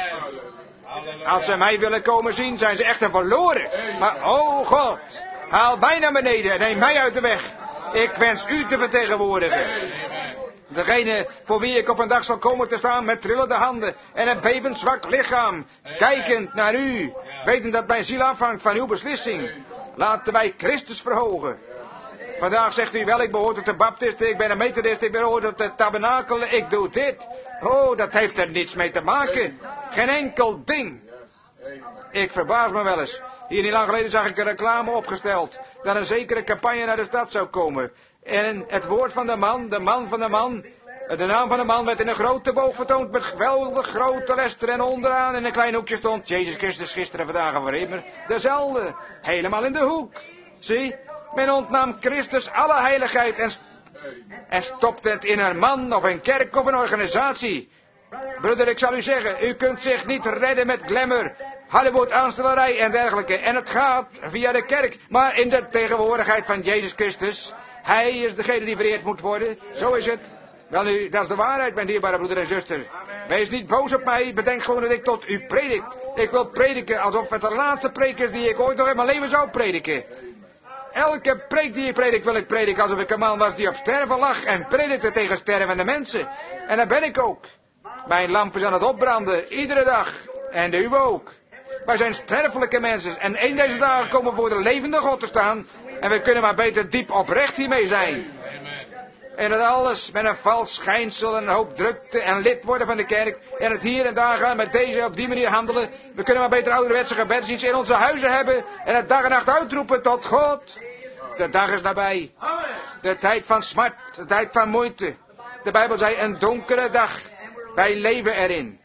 Als ze mij willen komen zien, zijn ze echter verloren. Maar, oh God, haal mij naar beneden en neem mij uit de weg. Ik wens u te vertegenwoordigen. Degene voor wie ik op een dag zal komen te staan met trillende handen en een bevend zwak lichaam, kijkend naar u, wetend dat mijn ziel afhangt van uw beslissing. Laten wij Christus verhogen. Vandaag zegt u wel, ik behoor tot de baptisten, ik ben een methodist, ik behoor tot de tabernakel, ik doe dit. Oh, dat heeft er niets mee te maken. Geen enkel ding. Ik verbaas me wel eens. Hier niet lang geleden zag ik een reclame opgesteld, dat een zekere campagne naar de stad zou komen. En het woord van de man, de man van de man, de naam van de man werd in een grote boog vertoond met geweldig grote letter en onderaan in een klein hoekje stond Jezus Christus gisteren, vandaag en voor immer. Dezelfde, helemaal in de hoek. Zie, men ontnam Christus alle heiligheid en, en stopte het in een man of een kerk of een organisatie. Broeder, ik zal u zeggen, u kunt zich niet redden met glamour, Hollywood, aanstellerij en dergelijke. En het gaat via de kerk, maar in de tegenwoordigheid van Jezus Christus. Hij is degene die vereerd moet worden. Zo is het. Wel nu, dat is de waarheid, mijn dierbare broeder en zuster. Wees niet boos op mij. Bedenk gewoon dat ik tot u predik. Ik wil prediken alsof het de laatste preek is die ik ooit nog in mijn leven zou prediken. Elke preek die ik predik wil ik prediken alsof ik een man was die op sterven lag en predikte tegen stervende mensen. En dat ben ik ook. Mijn lamp is aan het opbranden, iedere dag. En de uwe ook. Wij zijn sterfelijke mensen en een deze dagen komen we voor de levende God te staan. En we kunnen maar beter diep oprecht hiermee zijn. En dat alles met een vals schijnsel en een hoop drukte en lid worden van de kerk. En het hier en daar gaan met deze op die manier handelen. We kunnen maar beter ouderwetse gebedsdienst in onze huizen hebben. En het dag en nacht uitroepen tot God. De dag is nabij. De tijd van smart, de tijd van moeite. De Bijbel zei een donkere dag. Wij leven erin.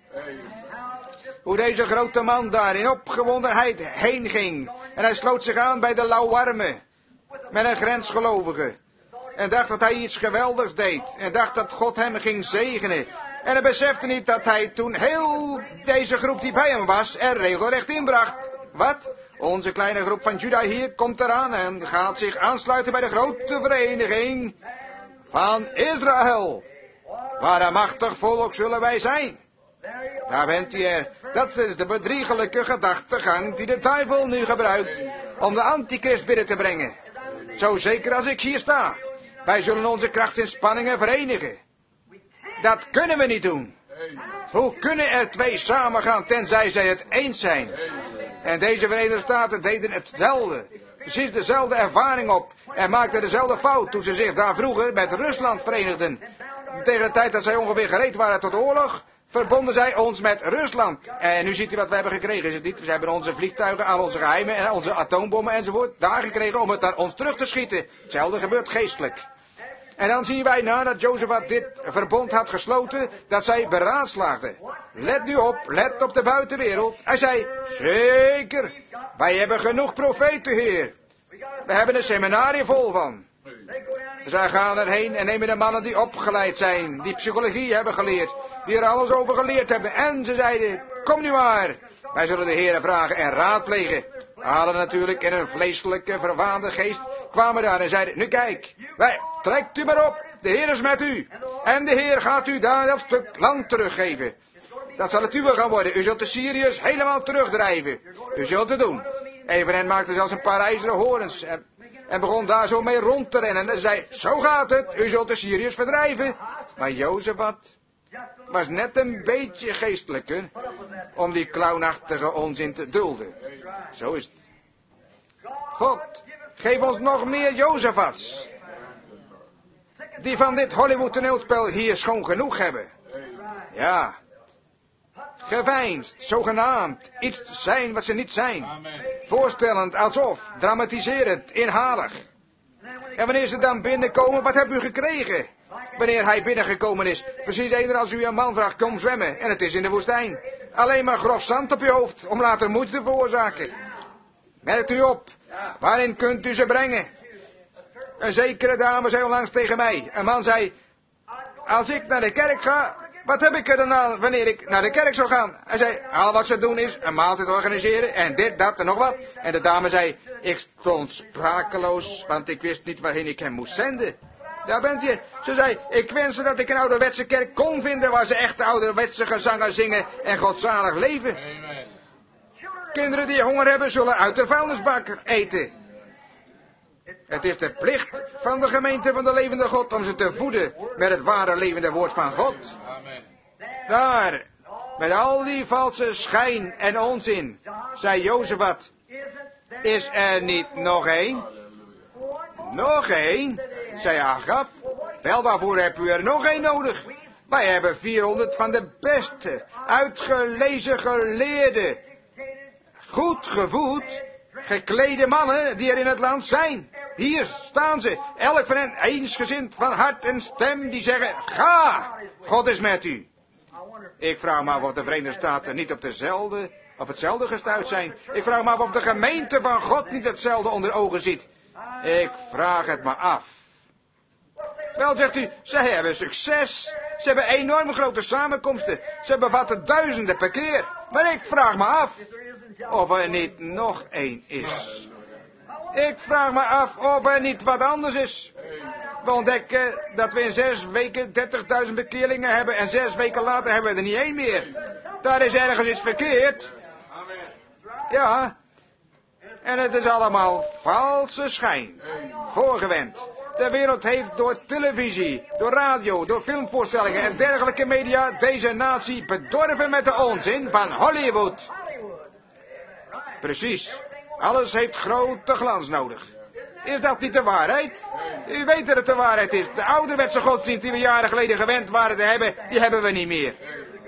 Hoe deze grote man daar in opgewondenheid heen ging. En hij sloot zich aan bij de lauwarmen. Met een grensgelovige. En dacht dat hij iets geweldigs deed. En dacht dat God hem ging zegenen. En hij besefte niet dat hij toen heel deze groep die bij hem was er regelrecht inbracht. Wat? Onze kleine groep van Juda hier komt eraan en gaat zich aansluiten bij de grote vereniging van Israël. Waar een machtig volk zullen wij zijn. Daar bent u er. Dat is de bedriegelijke gedachtegang die de duivel nu gebruikt om de antichrist binnen te brengen. Zo zeker als ik hier sta. Wij zullen onze krachtsinspanningen verenigen. Dat kunnen we niet doen. Hoe kunnen er twee samengaan tenzij zij het eens zijn? En deze Verenigde Staten deden hetzelfde. Precies dezelfde ervaring op. En maakten dezelfde fout toen ze zich daar vroeger met Rusland verenigden. Tegen de tijd dat zij ongeveer gereed waren tot oorlog, verbonden zij ons met Rusland. En nu ziet u wat we hebben gekregen, is het niet? We hebben onze vliegtuigen, al onze geheimen en onze atoombommen enzovoort daar gekregen om het naar ons terug te schieten. Hetzelfde gebeurt geestelijk. En dan zien wij nadat Jozefat dit verbond had gesloten, dat zij beraadslaagden. Let nu op, let op de buitenwereld. Hij zei, zeker, wij hebben genoeg profeten, Heer. We hebben een seminarie vol van. Zij gaan erheen en nemen de mannen die opgeleid zijn, die psychologie hebben geleerd, die er alles over geleerd hebben. En ze zeiden, kom nu maar, wij zullen de Heer vragen en raadplegen. Halen natuurlijk in een vleeselijke, verwaande geest, kwamen daar en zeiden, nu kijk, wij, trekt u maar op, de Heer is met u. En de Heer gaat u daar dat stuk land teruggeven. Dat zal het uwe gaan worden. U zult de Syriërs helemaal terugdrijven. U zult het doen. Een van hen maakte zelfs een paar ijzeren horens en, en begon daar zo mee rond te rennen. En zei, zo gaat het, u zult de Syriërs verdrijven. Maar Jozefat was net een beetje geestelijker om die clownachtige onzin te dulden. Zo is het. God, geef ons nog meer Jozefats. Die van dit Hollywood toneelspel hier schoon genoeg hebben. Ja. Geveinsd, zogenaamd, iets zijn wat ze niet zijn. Voorstellend, alsof, dramatiserend, inhalig. En wanneer ze dan binnenkomen, wat hebben u gekregen? Wanneer hij binnengekomen is, precies eerder als u een man vraagt, kom zwemmen, en het is in de woestijn. Alleen maar grof zand op je hoofd, om later moeite te veroorzaken. Merkt u op, waarin kunt u ze brengen? Een zekere dame zei onlangs tegen mij, een man zei, als ik naar de kerk ga, wat heb ik er dan aan wanneer ik naar de kerk zou gaan? Hij zei, al wat ze doen is een maaltijd organiseren en dit, dat en nog wat. En de dame zei, ik stond sprakeloos, want ik wist niet waarheen ik hem moest zenden. Daar bent je. Ze zei, ik wenste dat ik een ouderwetse kerk kon vinden waar ze echte ouderwetse gezangen zingen en godzalig leven. Amen. Kinderen die honger hebben zullen uit de vuilnisbak eten. Het is de plicht van de gemeente van de levende God om ze te voeden met het ware levende woord van God. Amen. Daar, met al die valse schijn en onzin, zei Jozefat, is er niet nog één? Nog één, zei Agab. Wel, waarvoor heb u er nog één nodig? Wij hebben vierhonderd van de beste, uitgelezen geleerde, goed gevoed, geklede mannen die er in het land zijn. Hier staan ze, elk van hen eensgezind van hart en stem, die zeggen, ga, God is met u. Ik vraag me af of de Verenigde Staten niet op dezelfde, op hetzelfde gestuurd zijn. Ik vraag me af of de gemeente van God niet hetzelfde onder ogen ziet. Ik vraag het me af. Wel, zegt u, ze hebben succes. Ze hebben enorm grote samenkomsten. Ze bevatten duizenden per keer. Maar ik vraag me af of er niet nog één is. Ik vraag me af of er niet wat anders is. We ontdekken dat we in zes weken dertigduizend bekeerlingen hebben en zes weken later hebben we er niet één meer. Daar is ergens iets verkeerd. Ja. En het is allemaal valse schijn. Voorgewend. De wereld heeft door televisie, door radio, door filmvoorstellingen en dergelijke media deze natie bedorven met de onzin van Hollywood. Precies. Alles heeft grote glans nodig. Is dat niet de waarheid? U weet dat het de waarheid is. De ouderwetse godsdienst die we jaren geleden gewend waren te hebben, die hebben we niet meer.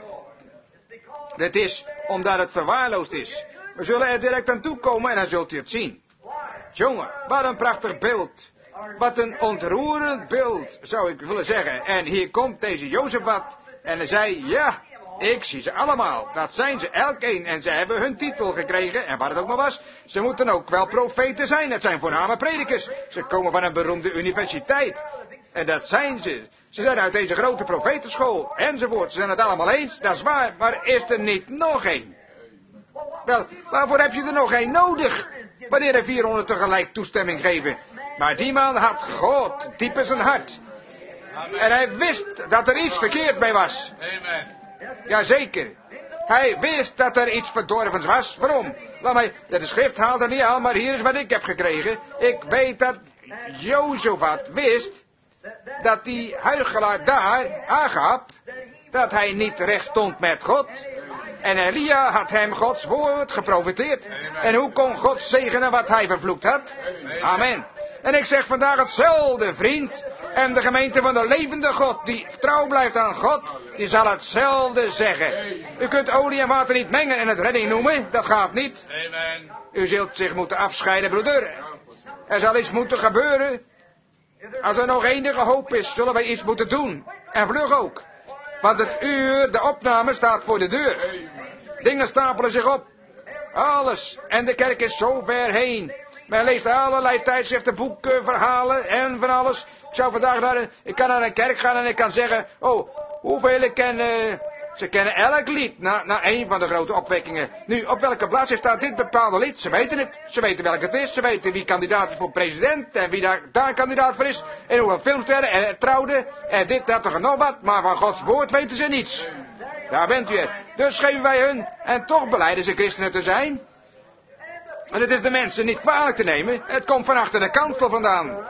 Het is omdat het verwaarloosd is. We zullen er direct aan toe komen en dan zult u het zien. Jongen, wat een prachtig beeld. Wat een ontroerend beeld, zou ik willen zeggen. En hier komt deze Jozefat en hij zei, ja, ik zie ze allemaal. Dat zijn ze elkeen en ze hebben hun titel gekregen. En wat het ook maar was, ze moeten ook wel profeten zijn. Het zijn voorname predikers. Ze komen van een beroemde universiteit. En dat zijn ze. Ze zijn uit deze grote profetenschool, enzovoort. Ze zijn het allemaal eens, dat is waar. Maar is er niet nog één? Wel, waarvoor heb je er nog één nodig? Wanneer er vierhonderd tegelijk toestemming geven. Maar die man had God diep in zijn hart. En hij wist dat er iets verkeerd mee was. Jazeker. Hij wist dat er iets verdorvens was. Waarom? Laat mij, de schrift haalt er niet aan, maar hier is wat ik heb gekregen. Ik weet dat Jozefat wist dat die huichelaar daar, Agab, dat hij niet recht stond met God. En Elia had hem Gods woord geprofeteerd. En hoe kon God zegenen wat hij vervloekt had? Amen. En ik zeg vandaag hetzelfde, vriend. En de gemeente van de levende God, die trouw blijft aan God, die zal hetzelfde zeggen. U kunt olie en water niet mengen en het redding noemen, dat gaat niet. U zult zich moeten afscheiden, broeder. Er zal iets moeten gebeuren. Als er nog enige hoop is, zullen wij iets moeten doen. En vlug ook. Want het uur, de opname, staat voor de deur. Dingen stapelen zich op. Alles. En de kerk is zo ver heen. Men leest allerlei tijdschriften, boeken, verhalen en van alles. Ik zou vandaag naar een, ik kan naar een kerk gaan en ik kan zeggen, oh, hoeveel kennen, ze kennen elk lied na, na een van de grote opwekkingen. Nu, op welke plaats staat dit bepaalde lied? Ze weten het. Ze weten welk het is. Ze weten wie kandidaat is voor president en wie daar, daar kandidaat voor is. En hoeveel filmsterren en trouwden en dit, dat, toch nog wat. Maar van Gods woord weten ze niets. Daar bent u er. Dus geven wij hun en toch belijden ze christenen te zijn. En het is de mensen niet kwalijk te nemen. Het komt van achter de kantel vandaan.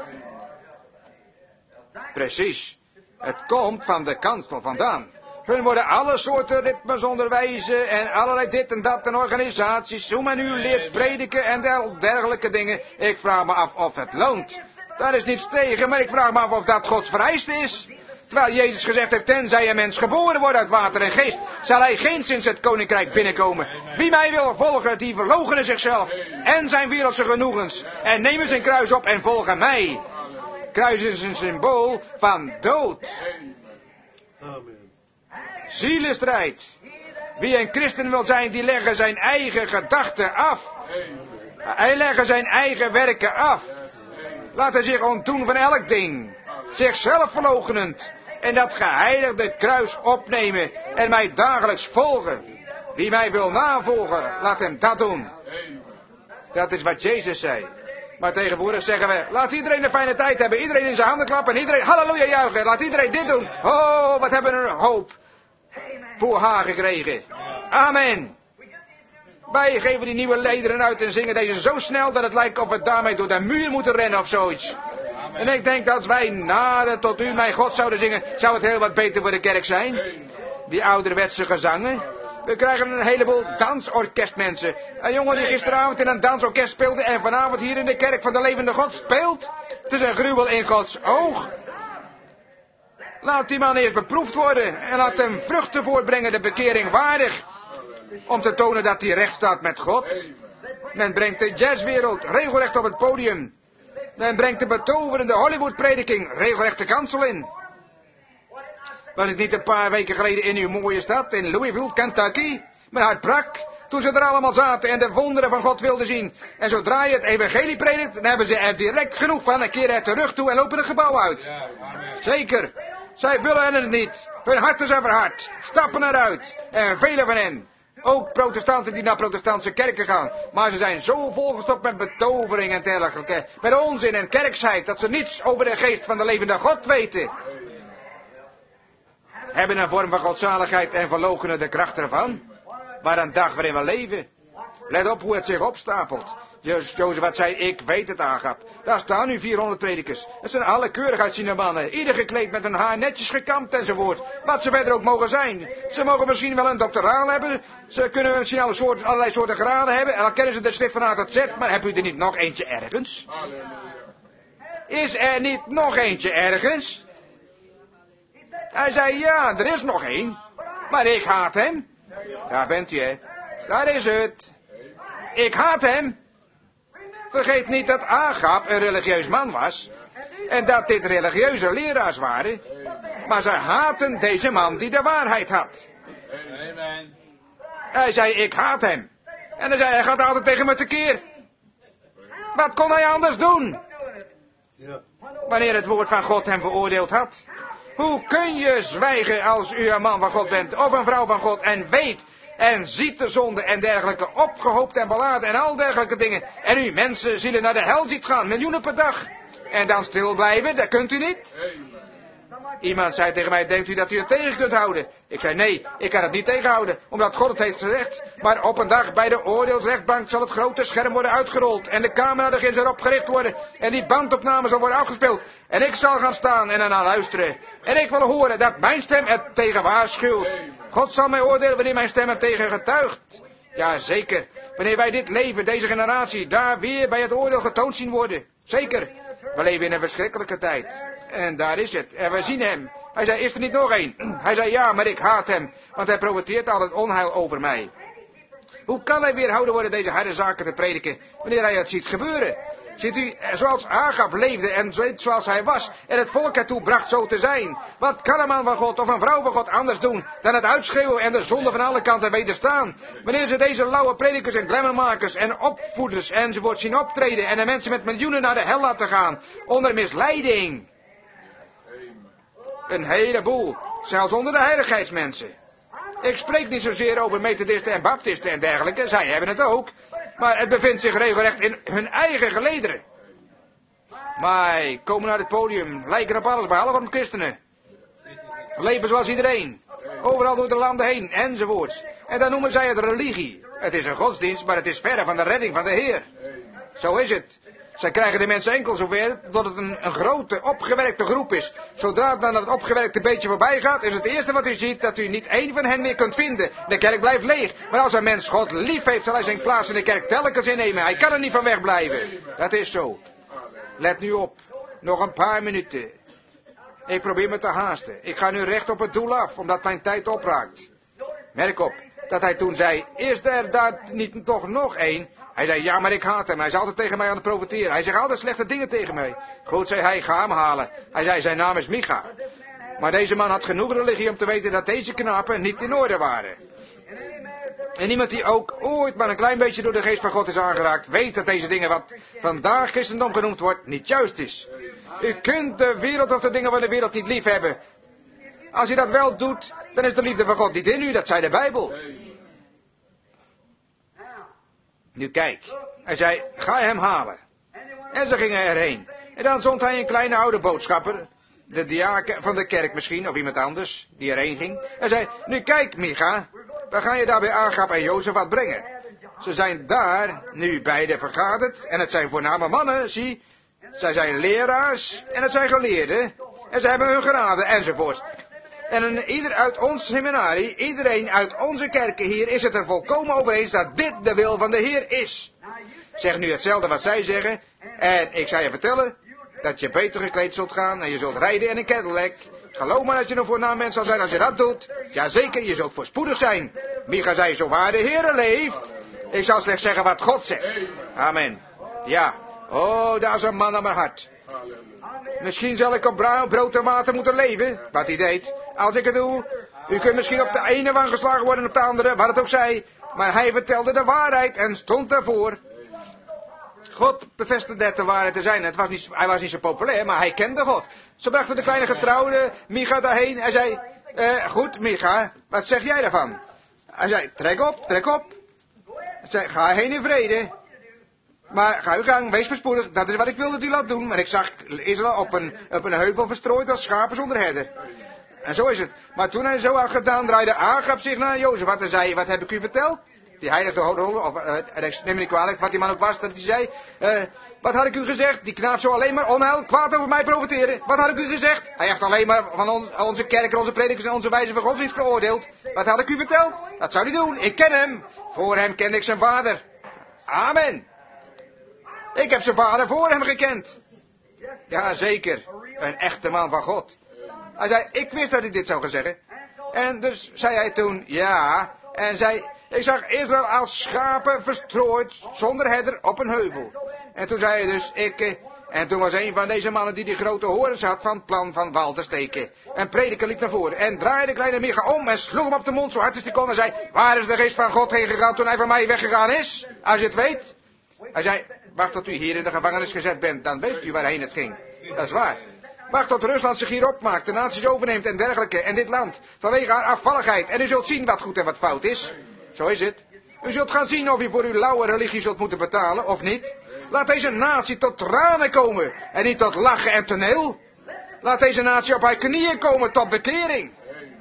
Precies. Het komt van de kantel vandaan. Hun worden alle soorten ritmes onderwijzen en allerlei dit en dat en organisaties. Hoe men u leert prediken en dergelijke dingen. Ik vraag me af of het loont. Daar is niets tegen, maar ik vraag me af of dat Gods vereiste is. Terwijl Jezus gezegd heeft, tenzij een mens geboren wordt uit water en geest, zal hij geenszins het koninkrijk binnenkomen. Wie mij wil volgen, die verloochenen zichzelf en zijn wereldse genoegens. En nemen zijn kruis op en volgen mij. Kruis is een symbool van dood. Amen. Zielenstrijd. Wie een christen wil zijn, die leggen zijn eigen gedachten af. Hij leggen zijn eigen werken af. Laat hij zich ontdoen van elk ding. Zichzelf verloochenend. En dat geheiligde kruis opnemen. En mij dagelijks volgen. Wie mij wil navolgen, laat hem dat doen. Dat is wat Jezus zei. Maar tegenwoordig zeggen we, laat iedereen een fijne tijd hebben. Iedereen in zijn handen klappen en iedereen halleluja juichen. Laat iedereen dit doen. Oh, wat hebben we een hoop voor haar gekregen. Amen. Wij geven die nieuwe liederen uit en zingen deze zo snel dat het lijkt of we daarmee door de muur moeten rennen of zoiets. En ik denk dat als wij nader tot u, mijn God, zouden zingen, zou het heel wat beter voor de kerk zijn. Die ouderwetse gezangen. We krijgen een heleboel dansorkestmensen. Een jongen die gisteravond in een dansorkest speelde en vanavond hier in de kerk van de levende God speelt. Het is een gruwel in Gods oog. Laat die man eerst beproefd worden en laat hem vruchten voortbrengen, de bekering waardig. Om te tonen dat hij recht staat met God. Men brengt de jazzwereld regelrecht op het podium. Men brengt de betoverende Hollywood-prediking regelrecht de kansel in. Was het niet een paar weken geleden in uw mooie stad, in Louisville, Kentucky? Mijn hart brak, toen ze er allemaal zaten en de wonderen van God wilden zien. En zodra je het evangelie predikt, dan hebben ze er direct genoeg van en keren er terug toe en lopen het gebouw uit. Zeker, zij willen het niet. Hun harten zijn verhard, stappen eruit. En velen van hen. Ook protestanten die naar protestantse kerken gaan. Maar ze zijn zo volgestopt met betovering en dergelijke. Met onzin en kerksheid, dat ze niets over de geest van de levende God weten. Hebben een vorm van godzaligheid en verloochenen de kracht ervan. Maar een dag waarin we leven. Let op hoe het zich opstapelt. Jozef wat zei, ik weet het, Agap. Daar staan nu vierhonderd predikers. Het zijn alle keurig uitziende mannen. Ieder gekleed met hun haar netjes gekamd enzovoort. Wat ze verder ook mogen zijn. Ze mogen misschien wel een doctoraal hebben. Ze kunnen misschien alle soorten, allerlei soorten graden hebben. En dan kennen ze de schrift van A tot Z. Maar heb u er niet nog eentje ergens? Is er niet nog eentje ergens? Hij zei, ja, er is nog één. Maar ik haat hem. Daar bent u, hè. Daar is het. Ik haat hem. Vergeet niet dat Agap een religieus man was. En dat dit religieuze leraars waren. Maar ze haten deze man die de waarheid had. Amen. Hij zei, ik haat hem. En hij zei, hij gaat altijd tegen me tekeer. Wat kon hij anders doen? Ja. Wanneer het woord van God hem veroordeeld had. Hoe kun je zwijgen als u een man van God bent of een vrouw van God en weet en ziet de zonde en dergelijke opgehoopt en beladen en al dergelijke dingen. En u mensenzielen naar de hel ziet gaan, miljoenen per dag. En dan stil blijven, dat kunt u niet. Iemand zei tegen mij, denkt u dat u het tegen kunt houden? Ik zei, nee, ik kan het niet tegenhouden, omdat God het heeft gezegd. Maar op een dag bij de oordeelsrechtbank zal het grote scherm worden uitgerold. En de camera er erop gericht worden. En die bandopname zal worden afgespeeld. En ik zal gaan staan en ernaar luisteren. En ik wil horen dat mijn stem er tegen waarschuwt. God zal mij oordelen wanneer mijn stem er tegen getuigt. Ja, zeker. Wanneer wij dit leven, deze generatie, daar weer bij het oordeel getoond zien worden. Zeker. We leven in een verschrikkelijke tijd. En daar is het. En we zien hem. Hij zei, is er niet nog één? Hij zei, ja, maar ik haat hem. Want hij profeteert altijd onheil over mij. Hoe kan hij weerhouden worden deze harde zaken te prediken, wanneer hij het ziet gebeuren? Ziet u, zoals Agab leefde en zoals hij was, en het volk ertoe bracht zo te zijn. Wat kan een man van God of een vrouw van God anders doen, dan het uitschreeuwen en de zonde van alle kanten wederstaan? Wanneer ze deze lauwe predikers en glamourmakers en opvoeders enzovoort zien optreden, en de mensen met miljoenen naar de hel laten gaan, onder misleiding. Een heleboel, zelfs onder de heiligheidsmensen. Ik spreek niet zozeer over methodisten en baptisten en dergelijke, zij hebben het ook. Maar het bevindt zich regelrecht in hun eigen gelederen. Maar komen naar het podium, lijken op alles behalve op christenen. Leven zoals iedereen, overal door de landen heen, enzovoorts. En dan noemen zij het religie. Het is een godsdienst, maar het is verre van de redding van de Heer. Zo is het. Zij krijgen de mensen enkel zover dat het een, een grote, opgewerkte groep is. Zodra dan het opgewerkte beetje voorbij gaat, is het eerste wat u ziet dat u niet één van hen meer kunt vinden. De kerk blijft leeg. Maar als een mens God lief heeft, zal hij zijn plaats in de kerk telkens innemen. Hij kan er niet van wegblijven. Dat is zo. Let nu op. Nog een paar minuten. Ik probeer me te haasten. Ik ga nu recht op het doel af, omdat mijn tijd opraakt. Merk op, dat hij toen zei, is er daar niet toch nog één? Hij zei, ja, maar ik haat hem. Hij is altijd tegen mij aan het profeteren. Hij zegt altijd slechte dingen tegen mij. Goed, zei hij, ga hem halen. Hij zei, zijn naam is Micha. Maar deze man had genoeg religie om te weten dat deze knapen niet in orde waren. En iemand die ook ooit maar een klein beetje door de geest van God is aangeraakt, weet dat deze dingen wat vandaag christendom genoemd wordt, niet juist is. U kunt de wereld of de dingen van de wereld niet lief hebben. Als u dat wel doet, dan is de liefde van God niet in u, dat zei de Bijbel. Nu kijk, hij zei, ga hem halen. En ze gingen erheen. En dan zond hij een kleine oude boodschapper, de diaken van de kerk misschien, of iemand anders, die erheen ging. Hij zei, nu kijk Micha, we gaan je daar bij Agab en Jozef wat brengen. Ze zijn daar nu beide vergaderd, en het zijn voorname mannen, zie. Zij zijn leraars, en het zijn geleerden, en ze hebben hun geraden, enzovoort. En een, ieder uit ons seminarie, iedereen uit onze kerken hier, is het er volkomen over eens dat dit de wil van de Heer is. Zeg nu hetzelfde wat zij zeggen. En ik zal je vertellen dat je beter gekleed zult gaan en je zult rijden in een Cadillac. Geloof maar dat je een voornaam mens zal zijn als je dat doet. Jazeker, je zult voorspoedig zijn. Micha zei, zo waar de Heer leeft. Ik zal slechts zeggen wat God zegt. Amen. Ja. Oh, dat is een man aan mijn hart. Misschien zal ik op brood en water moeten leven, wat hij deed. Als ik het doe, u kunt misschien op de ene wang geslagen worden op de andere, wat het ook zij. Maar hij vertelde de waarheid en stond daarvoor. God bevestigde het de waarheid te zijn. Het was niet, hij was niet zo populair, maar hij kende God. Ze brachten de kleine getrouwde Micha daarheen. Hij zei, eh, goed Micha, wat zeg jij daarvan? Hij zei, trek op, trek op. Hij zei, ga heen in vrede. Maar ga uw gang, wees voorspoedig, dat is wat ik wilde dat u laat doen. Maar ik zag Israël op een, op een heuvel verstrooid als schapen zonder herder. En zo is het. Maar toen hij zo had gedaan, draaide Agab zich naar Jozef en zei, wat heb ik u verteld? Die heilige hoofdrol, of uh, neem me niet kwalijk, wat die man ook was, dat hij zei, uh, wat had ik u gezegd? Die knaap zou alleen maar onheil, kwaad over mij profiteren. Wat had ik u gezegd? Hij heeft alleen maar van on, onze kerken, onze predikers en onze wijze van godsdienst veroordeeld. Wat had ik u verteld? Dat zou hij doen. Ik ken hem. Voor hem kende ik zijn vader. Amen. Ik heb zijn vader voor hem gekend. Ja, zeker. Een echte man van God. Hij zei, ik wist dat hij dit zou gaan zeggen. En dus zei hij toen, ja. En zei, ik zag Israël als schapen verstrooid, zonder herder, op een heuvel. En toen zei hij dus, ik... En toen was een van deze mannen die die grote horens had van het plan van wal te steken. En prediker liep naar voren en draaide de kleine Micha om en sloeg hem op de mond zo hard als hij kon. En zei, waar is de geest van God heen gegaan toen hij van mij weggegaan is? Als je het weet. Hij zei, wacht tot u hier in de gevangenis gezet bent, dan weet u waarheen het ging. Dat is waar. Wacht tot Rusland zich hier opmaakt, de naties overneemt en dergelijke, en dit land, vanwege haar afvalligheid. En u zult zien wat goed en wat fout is. Zo is het. U zult gaan zien of u voor uw lauwe religie zult moeten betalen, of niet. Laat deze natie tot tranen komen, en niet tot lachen en toneel. Laat deze natie op haar knieën komen tot bekering.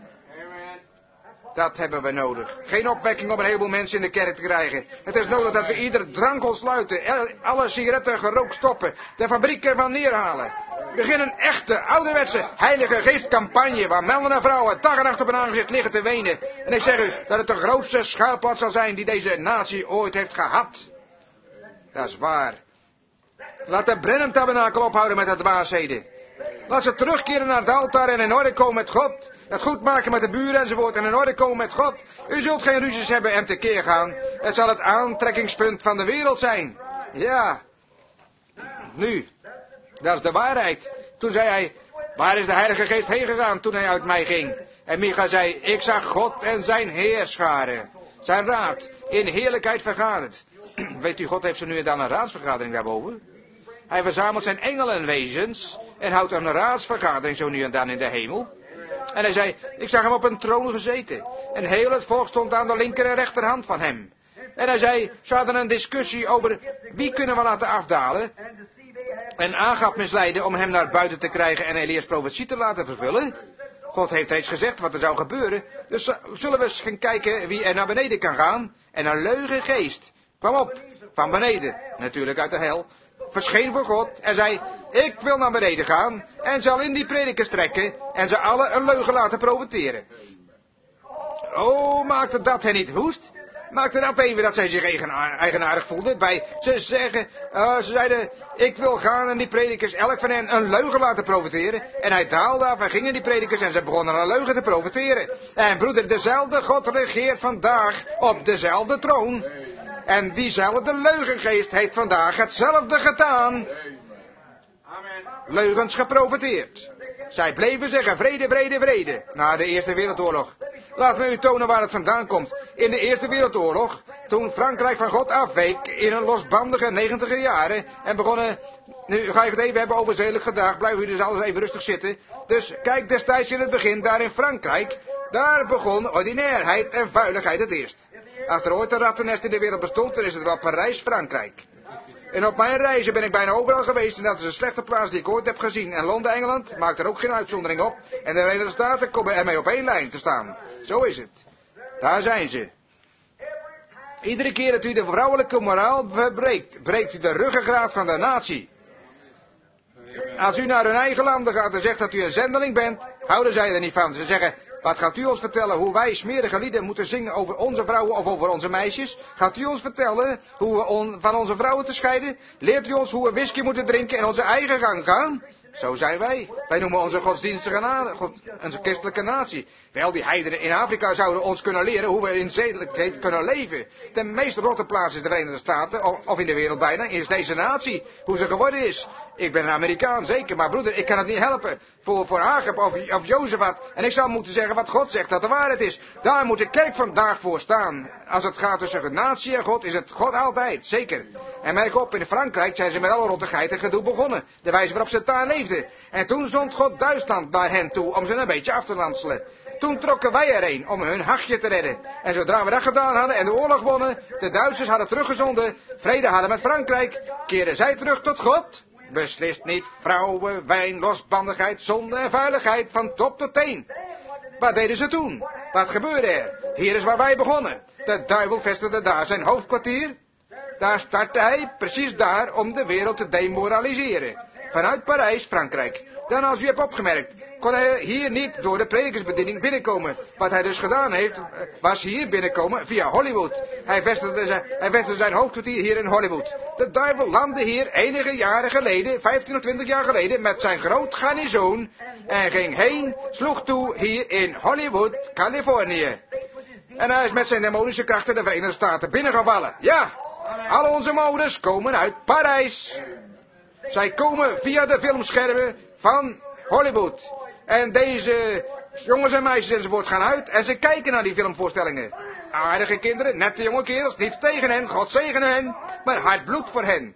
Dat hebben we nodig. Geen opwekking om een heleboel mensen in de kerk te krijgen. Het is nodig dat we ieder drank ontsluiten, alle sigaretten gerookt stoppen, de fabrieken ervan neerhalen. Begin een echte, ouderwetse, heilige geestcampagne waar mannen en vrouwen dag en nacht op hun aangezicht liggen te wenen. En ik zeg u dat het de grootste schuilplaats zal zijn die deze natie ooit heeft gehad. Dat is waar. Laat de Brenham Tabernakel ophouden met de dwaasheden. Laat ze terugkeren naar het altaar en in orde komen met God. Het goed maken met de buren enzovoort en in orde komen met God. U zult geen ruzies hebben en tekeer gaan. Het zal het aantrekkingspunt van de wereld zijn. Ja. Nu, dat is de waarheid. Toen zei hij, waar is de Heilige Geest heen gegaan toen hij uit mij ging? En Micha zei, ik zag God en zijn heerscharen. Zijn raad in heerlijkheid vergaderd. Weet u, God heeft zo nu en dan een raadsvergadering daarboven. Hij verzamelt zijn engelenwezens en houdt een raadsvergadering zo nu en dan in de hemel. En hij zei, ik zag hem op een troon gezeten. En heel het volk stond aan de linker en rechterhand van hem. En hij zei, ze hadden een discussie over wie kunnen we laten afdalen. En Agab misleiden om hem naar buiten te krijgen en Elias profetie te laten vervullen. God heeft reeds gezegd wat er zou gebeuren. Dus zullen we eens gaan kijken wie er naar beneden kan gaan. En een leugengeest kwam op, van beneden, natuurlijk uit de hel. Verscheen voor God en zei, ik wil naar beneden gaan en zal in die predikers trekken en ze alle een leugen laten profeteren. Oh, maakte dat hen niet woest? Maakte dat even dat zij zich eigenaardig voelden? Bij ze zeggen, uh, ze zeiden, ik wil gaan en die predikers elk van hen een leugen laten profeteren. En hij daalde af en gingen die predikers en ze begonnen een leugen te profeteren. En broeder, dezelfde God regeert vandaag op dezelfde troon. En diezelfde leugengeest heeft vandaag hetzelfde gedaan. Leugens geprofeteerd. Zij bleven zeggen vrede, vrede, vrede. Na de Eerste Wereldoorlog. Laat me u tonen waar het vandaan komt. In de Eerste Wereldoorlog, toen Frankrijk van God afweek in een losbandige negentiger jaren. En begonnen, nu ga ik het even hebben over zedelijk gedrag. Blijf u dus alles even rustig zitten. Dus kijk destijds in het begin daar in Frankrijk. Daar begon ordinairheid en vuiligheid het eerst. Als er ooit een rattennest in de wereld bestond, dan is het wel Parijs, Frankrijk. En op mijn reizen ben ik bijna overal geweest en dat is een slechte plaats die ik ooit heb gezien. En Londen, Engeland, maakt er ook geen uitzondering op. En de Verenigde Staten komen ermee op één lijn te staan. Zo is het. Daar zijn ze. Iedere keer dat u de vrouwelijke moraal verbreekt, breekt u de ruggengraat van de natie. Als u naar hun eigen landen gaat en zegt dat u een zendeling bent, houden zij er niet van. Ze zeggen, wat gaat u ons vertellen hoe wij smerige lieden moeten zingen over onze vrouwen of over onze meisjes? Gaat u ons vertellen hoe we on, van onze vrouwen te scheiden? Leert u ons hoe we whisky moeten drinken en onze eigen gang gaan? Zo zijn wij. Wij noemen onze godsdienstige na, god, onze christelijke natie. Wel, die heidenen in Afrika zouden ons kunnen leren hoe we in zedelijkheid kunnen leven. De meest rotte plaats is de Verenigde Staten, of, of in de wereld bijna, is deze natie. Hoe ze geworden is. Ik ben een Amerikaan, zeker, maar broeder, ik kan het niet helpen. Voor, voor Agab of, of Jozefat. En ik zou moeten zeggen wat God zegt, dat de waarheid is. Daar moet de kerk vandaag voor staan. Als het gaat tussen natie en God, is het God altijd, zeker. En merk op, in Frankrijk zijn ze met alle rottigheid en gedoe begonnen. De wijze waarop ze daar leefden. En toen zond God Duitsland naar hen toe om ze een beetje af te ranselen. Toen trokken wij erheen om hun hachje te redden. En zodra we dat gedaan hadden en de oorlog wonnen, de Duitsers hadden teruggezonden, vrede hadden met Frankrijk, keerden zij terug tot God. Beslist niet vrouwen, wijn, losbandigheid, zonde en vuiligheid van top tot teen. Wat deden ze toen? Wat gebeurde er? Hier is waar wij begonnen. De duivel vestigde daar zijn hoofdkwartier. Daar startte hij, precies daar, om de wereld te demoraliseren. Vanuit Parijs, Frankrijk. Dan, als u hebt opgemerkt, kon hij hier niet door de predikersbediening binnenkomen. Wat hij dus gedaan heeft, was hier binnenkomen via Hollywood. Hij vestigde zijn, hij vestigde zijn hoofdkwartier hier in Hollywood. De duivel landde hier enige jaren geleden, vijftien of twintig jaar geleden, met zijn groot garnizoen. En ging heen, sloeg toe hier in Hollywood, Californië. En hij is met zijn demonische krachten de Verenigde Staten binnengevallen. Ja, al onze modes komen uit Parijs. Zij komen via de filmschermen van Hollywood. En deze jongens en meisjes enzovoort gaan uit en ze kijken naar die filmvoorstellingen. Aardige kinderen, nette jonge kerels, niets tegen hen, God zegene hen, maar hard bloed voor hen.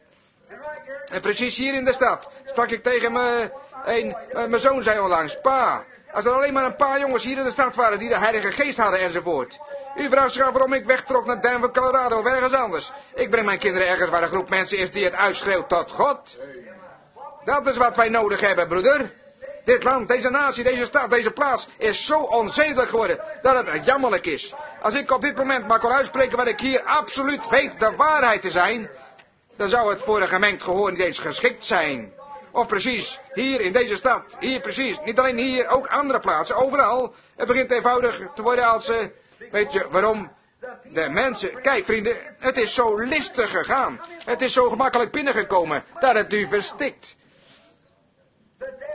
En precies hier in de stad sprak ik tegen me, een, mijn zoon zei onlangs, pa, als er alleen maar een paar jongens hier in de stad waren die de Heilige Geest hadden enzovoort. U vraagt zich af waarom ik wegtrok naar Denver, Colorado of ergens anders. Ik breng mijn kinderen ergens waar een groep mensen is die het uitschreeuwt tot God. Dat is wat wij nodig hebben, broeder. Dit land, deze natie, deze stad, deze plaats is zo onzedelijk geworden dat het jammerlijk is. Als ik op dit moment maar kon uitspreken wat ik hier absoluut weet de waarheid te zijn, dan zou het voor een gemengd gehoor niet eens geschikt zijn. Of precies, hier in deze stad, hier precies, niet alleen hier, ook andere plaatsen, overal. Het begint eenvoudig te worden als, uh, weet je waarom? De mensen, kijk vrienden, het is zo listig gegaan. Het is zo gemakkelijk binnengekomen dat het u verstikt.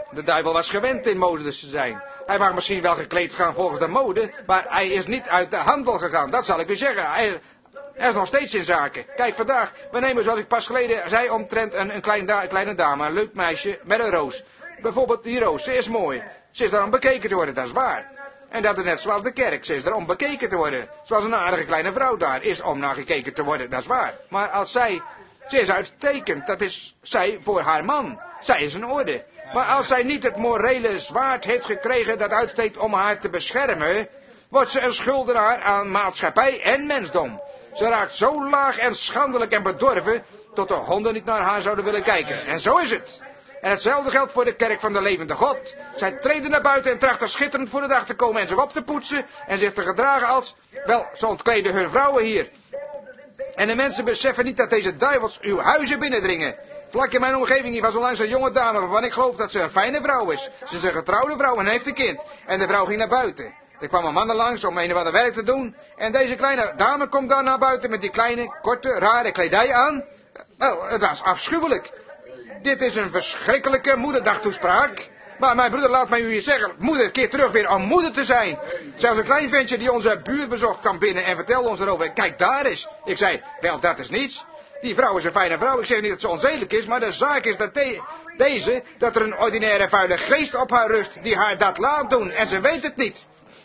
De duivel was gewend in Mozes te zijn. Hij mag misschien wel gekleed gaan volgens de mode, maar hij is niet uit de handel gegaan. Dat zal ik u zeggen. Hij, hij is nog steeds in zaken. Kijk, vandaag, we nemen zoals ik pas geleden zei omtrent een, een klein da, kleine dame, een leuk meisje met een roos. Bijvoorbeeld die roos, ze is mooi. Ze is daar om bekeken te worden, dat is waar. En dat is net zoals de kerk, ze is er om bekeken te worden. Zoals een aardige kleine vrouw daar is om naar gekeken te worden, dat is waar. Maar als zij, ze is uitstekend, dat is zij voor haar man. Zij is in orde. Maar als zij niet het morele zwaard heeft gekregen dat uitsteekt om haar te beschermen, wordt ze een schuldenaar aan maatschappij en mensdom. Ze raakt zo laag en schandelijk en bedorven, tot de honden niet naar haar zouden willen kijken. En zo is het. En hetzelfde geldt voor de kerk van de levende God. Zij treden naar buiten en trachten schitterend voor de dag te komen en zich op te poetsen en zich te gedragen als, wel, ze ontkleden hun vrouwen hier. En de mensen beseffen niet dat deze duivels uw huizen binnendringen. Vlak in mijn omgeving hier was onlangs een jonge dame waarvan ik geloof dat ze een fijne vrouw is. Ze is een getrouwde vrouw en heeft een kind. En de vrouw ging naar buiten. Er kwam een man er langs om een of ander werk te doen. En deze kleine dame komt daar naar buiten met die kleine, korte, rare kledij aan. Wel, dat is afschuwelijk. Dit is een verschrikkelijke moederdagtoespraak. Maar mijn broeder, laat mij u hier zeggen, moeder, keer terug weer om moeder te zijn. Zelfs een klein ventje die onze buurt bezocht kwam binnen en vertelde ons erover. Kijk, daar is. Ik zei, wel, dat is niets. Die vrouw is een fijne vrouw. Ik zeg niet dat ze onzedelijk is, maar de zaak is dat de, deze, dat er een ordinaire vuile geest op haar rust die haar dat laat doen. En ze weet het niet.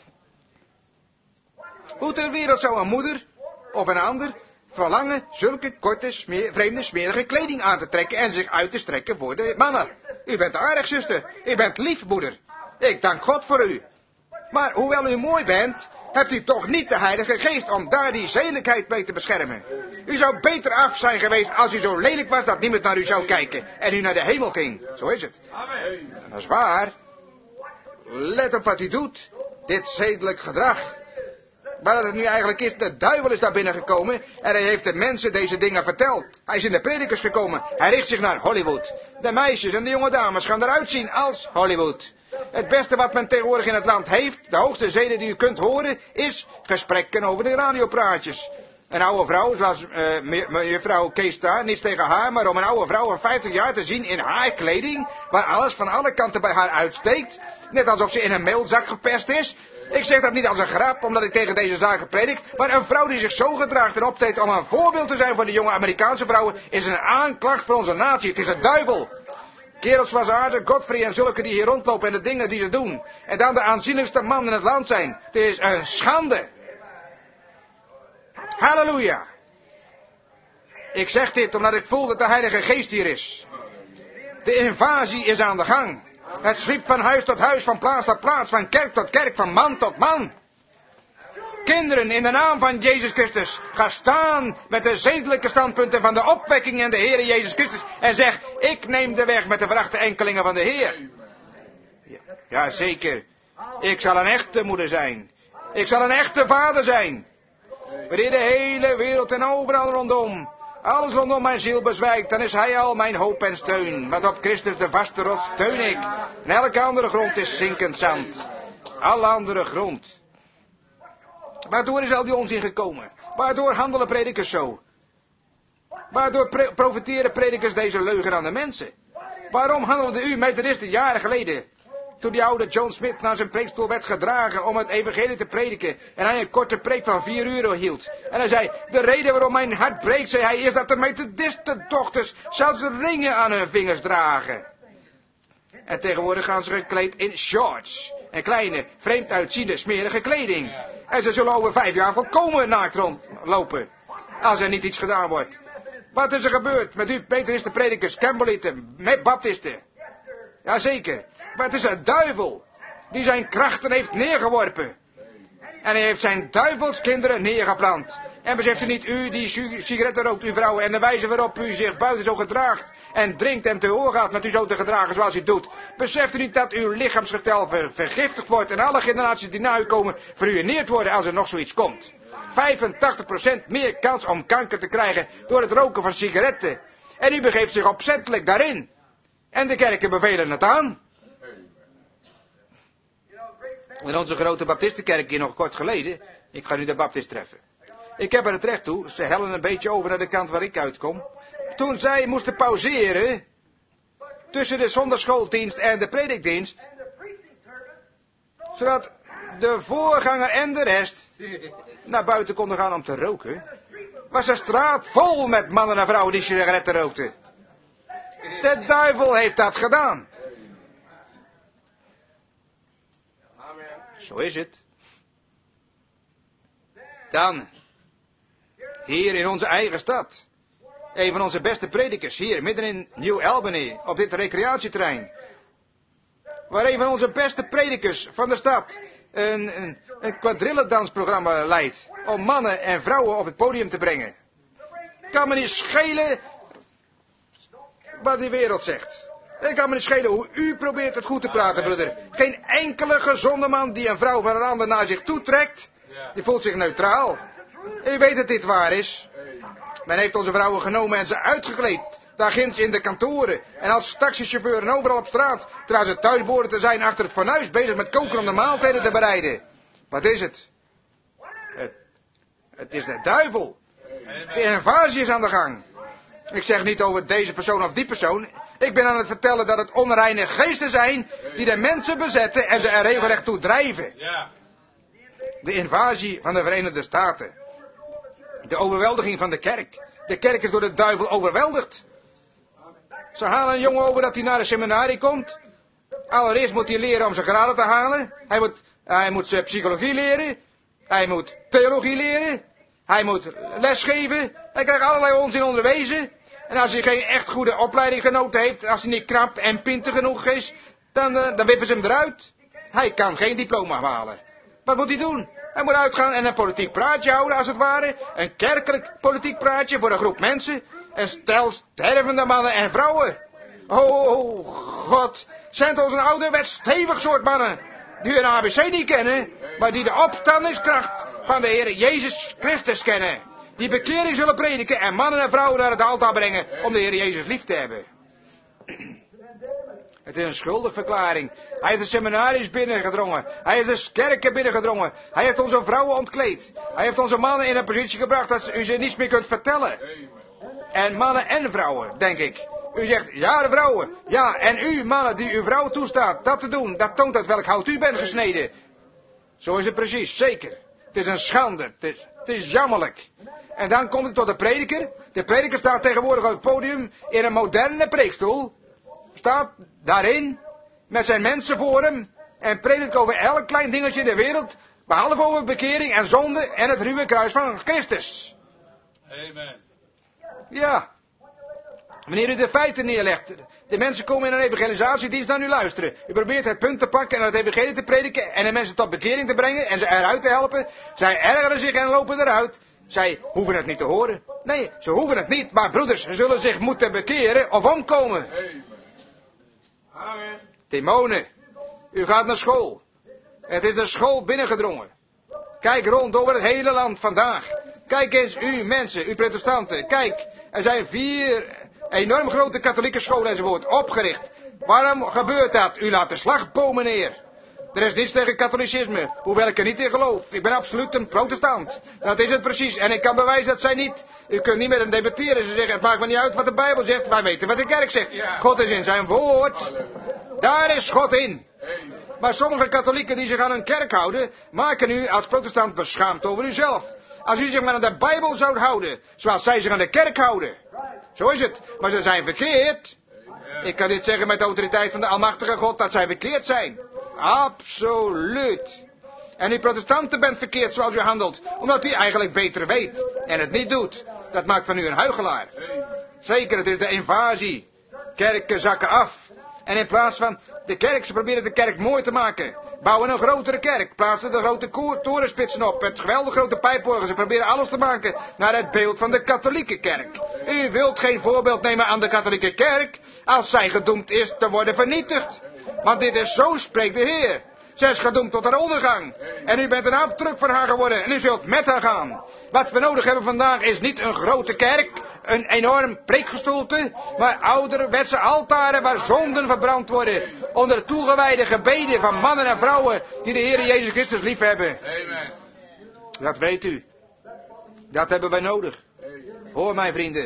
Hoe ter wereld zou een moeder of een ander verlangen zulke korte, smeer, vreemde, smerige kleding aan te trekken en zich uit te strekken voor de mannen? U bent aardig, zuster. U bent lief, moeder. Ik dank God voor u. Maar hoewel u mooi bent, hebt u toch niet de Heilige Geest om daar die zedelijkheid mee te beschermen. U zou beter af zijn geweest als u zo lelijk was dat niemand naar u zou kijken en u naar de hemel ging. Zo is het. Amen. Dat is waar. Let op wat u doet. Dit zedelijk gedrag. Maar dat het nu eigenlijk is, de duivel is daar binnengekomen en hij heeft de mensen deze dingen verteld. Hij is in de predikers gekomen. Hij richt zich naar Hollywood. De meisjes en de jonge dames gaan eruit zien als Hollywood. Het beste wat men tegenwoordig in het land heeft, de hoogste zeden die u kunt horen, is gesprekken over de radiopraatjes. Een oude vrouw, zoals uh, mevrouw Kees daar, niets tegen haar, maar om een oude vrouw van vijftig jaar te zien in haar kleding, waar alles van alle kanten bij haar uitsteekt, net alsof ze in een meelzak gepest is. Ik zeg dat niet als een grap, omdat ik tegen deze zaken predik, maar een vrouw die zich zo gedraagt en optreedt om een voorbeeld te zijn voor de jonge Amerikaanse vrouwen, is een aanklacht voor onze natie. Het is een duivel. Kerels zoals Aarde, Godfrey en zulke die hier rondlopen en de dingen die ze doen. En dan de aanzienlijkste man in het land zijn. Het is een schande. Halleluja. Ik zeg dit omdat ik voel dat de Heilige Geest hier is. De invasie is aan de gang. Het zwiep van huis tot huis, van plaats tot plaats, van kerk tot kerk, van man tot man. Kinderen, in de naam van Jezus Christus, ga staan met de zedelijke standpunten van de opwekking en de Heer Jezus Christus en zeg, ik neem de weg met de verachte enkelingen van de Heer. Ja, ja, zeker. Ik zal een echte moeder zijn. Ik zal een echte vader zijn. Wanneer de hele wereld en overal rondom, alles rondom mijn ziel bezwijkt, dan is hij al mijn hoop en steun. Want op Christus de vaste rots steun ik. En elke andere grond is zinkend zand. Alle andere grond. Waardoor is al die onzin gekomen? Waardoor handelen predikers zo? Waardoor pre profiteren predikers deze leugen aan de mensen? Waarom handelde u methodisten jaren geleden, toen die oude John Smith naar zijn preekstoel werd gedragen om het evangelie te prediken en hij een korte preek van vier uur hield? En hij zei, de reden waarom mijn hart breekt, zei hij, is dat de methodisten dochters zelfs ringen aan hun vingers dragen. En tegenwoordig gaan ze gekleed in shorts en kleine, vreemd uitziende, smerige kleding. En ze zullen over vijf jaar volkomen naakt rondlopen, als er niet iets gedaan wordt. Wat is er gebeurd met u methodisten, predikers, Campbellieten, baptisten? Jazeker, maar het is een duivel die zijn krachten heeft neergeworpen. En hij heeft zijn duivelskinderen neergeplant. En beseft u niet, u die sigaretten rookt, uw vrouwen, en de wijze waarop u zich buiten zo gedraagt en drinkt en te hoor gaat met u zo te gedragen zoals u doet. Beseft u niet dat uw lichaamsgetal ver, vergiftigd wordt en alle generaties die na u komen verruineerd worden als er nog zoiets komt. vijfentachtig procent meer kans om kanker te krijgen door het roken van sigaretten. En u begeeft zich opzettelijk daarin. En de kerken bevelen het aan. In onze grote baptistenkerk hier nog kort geleden, ik ga nu de baptist treffen. Ik heb er het recht toe, ze hellen een beetje over naar de kant waar ik uitkom. Toen zij moesten pauzeren, tussen de zondagschooldienst en de predikdienst, zodat de voorganger en de rest naar buiten konden gaan om te roken, was de straat vol met mannen en vrouwen die sigaretten rookten. De duivel heeft dat gedaan. Zo is het. Dan, hier in onze eigen stad, een van onze beste predikers, hier midden in New Albany, op dit recreatieterrein, waar een van onze beste predikers van de stad een, een, een quadrilledansprogramma leidt, om mannen en vrouwen op het podium te brengen. Kan me niet schelen wat die wereld zegt. Het kan me niet schelen hoe u probeert het goed te praten, broeder. Geen enkele gezonde man die een vrouw van een ander naar zich toetrekt, die voelt zich neutraal. U weet dat dit waar is. Men heeft onze vrouwen genomen en ze uitgekleed. Daar ginds in de kantoren. En als taxichauffeur en overal op straat. Terwijl ze thuis behoren te zijn achter het fornuis bezig met koken om de maaltijden te bereiden. Wat is het? Het, het is de duivel. De invasie is aan de gang. Ik zeg niet over deze persoon of die persoon. Ik ben aan het vertellen dat het onreine geesten zijn die de mensen bezetten en ze er regelrecht toe drijven. De invasie van de Verenigde Staten. De overweldiging van de kerk. De kerk is door de duivel overweldigd. Ze halen een jongen over dat hij naar een seminarie komt. Allereerst moet hij leren om zijn graden te halen. Hij moet, hij moet zijn psychologie leren. Hij moet theologie leren. Hij moet lesgeven. Hij krijgt allerlei onzin onderwezen. En als hij geen echt goede opleiding genoten heeft, als hij niet knap en pinter genoeg is, dan, uh, dan wippen ze hem eruit. Hij kan geen diploma halen. Wat moet hij doen? Hij moet uitgaan en een politiek praatje houden, als het ware. Een kerkelijk politiek praatje voor een groep mensen. En stel stervende mannen en vrouwen. Oh, God. Zijn het ons een ouderwets stevig soort mannen. Die hun A B C niet kennen, maar die de opstandingskracht van de Heer Jezus Christus kennen. Die bekering zullen prediken en mannen en vrouwen naar het altaar brengen om de Heer Jezus lief te hebben. Het is een schuldigverklaring. Hij heeft de seminaries binnengedrongen. Hij heeft de kerken binnengedrongen. Hij heeft onze vrouwen ontkleed. Hij heeft onze mannen in een positie gebracht dat u ze niets meer kunt vertellen. En mannen en vrouwen, denk ik. U zegt, ja de vrouwen. Ja, en u mannen die uw vrouw toestaat dat te doen, dat toont uit welk hout u bent gesneden. Zo is het precies, zeker. Het is een schande. Het is, het is jammerlijk. En dan komt het tot de prediker. De prediker staat tegenwoordig op het podium in een moderne preekstoel. Staat daarin met zijn mensen voor hem en predikt over elk klein dingetje in de wereld, behalve over bekering en zonde en het ruwe kruis van Christus. Amen. Ja. Wanneer u de feiten neerlegt, de mensen komen in een evangelisatiedienst naar u luisteren. U probeert het punt te pakken en het evangelie te prediken en de mensen tot bekering te brengen en ze eruit te helpen. Zij ergeren zich en lopen eruit. Zij hoeven het niet te horen. Nee, ze hoeven het niet, maar broeders, ze zullen zich moeten bekeren of omkomen. Amen. Timonen, u gaat naar school. Het is de school binnengedrongen. Kijk rond over het hele land vandaag. Kijk eens, u mensen, u protestanten. Kijk, er zijn vier enorm grote katholieke scholen enzovoort opgericht. Waarom gebeurt dat? U laat de slagbomen neer. Er is niets tegen katholicisme, hoewel ik er niet in geloof. Ik ben absoluut een protestant. Dat is het precies. En ik kan bewijzen dat zij niet. U kunt niet met hem debatteren. Ze zeggen, het maakt me niet uit wat de Bijbel zegt. Wij weten wat de kerk zegt. God is in zijn woord. Daar is God in. Maar sommige katholieken die zich aan hun kerk houden, maken u als protestant beschaamd over uzelf. Als u zich maar aan de Bijbel zou houden, zoals zij zich aan de kerk houden. Zo is het. Maar ze zijn verkeerd. Ik kan dit zeggen met de autoriteit van de Almachtige God, dat zij verkeerd zijn. Absoluut. En u protestanten bent verkeerd zoals u handelt, omdat u eigenlijk beter weet en het niet doet. Dat maakt van u een huichelaar. Zeker, het is de invasie. Kerken zakken af. En in plaats van de kerk, ze proberen de kerk mooi te maken. Bouwen een grotere kerk, plaatsen de grote torenspitsen op, met geweldig grote pijporgels. Ze proberen alles te maken naar het beeld van de katholieke kerk. U wilt geen voorbeeld nemen aan de katholieke kerk, als zij gedoemd is te worden vernietigd. Want dit is zo, spreekt de Heer. Zij is gedoemd tot haar ondergang. En u bent een afdruk van haar geworden en u zult met haar gaan. Wat we nodig hebben vandaag is niet een grote kerk, een enorm preekgestoelte, maar ouderwetse altaren waar zonden verbrand worden. Onder toegewijde gebeden van mannen en vrouwen die de Heer Jezus Christus lief hebben. Amen. Dat weet u. Dat hebben wij nodig. Hoor mijn vrienden.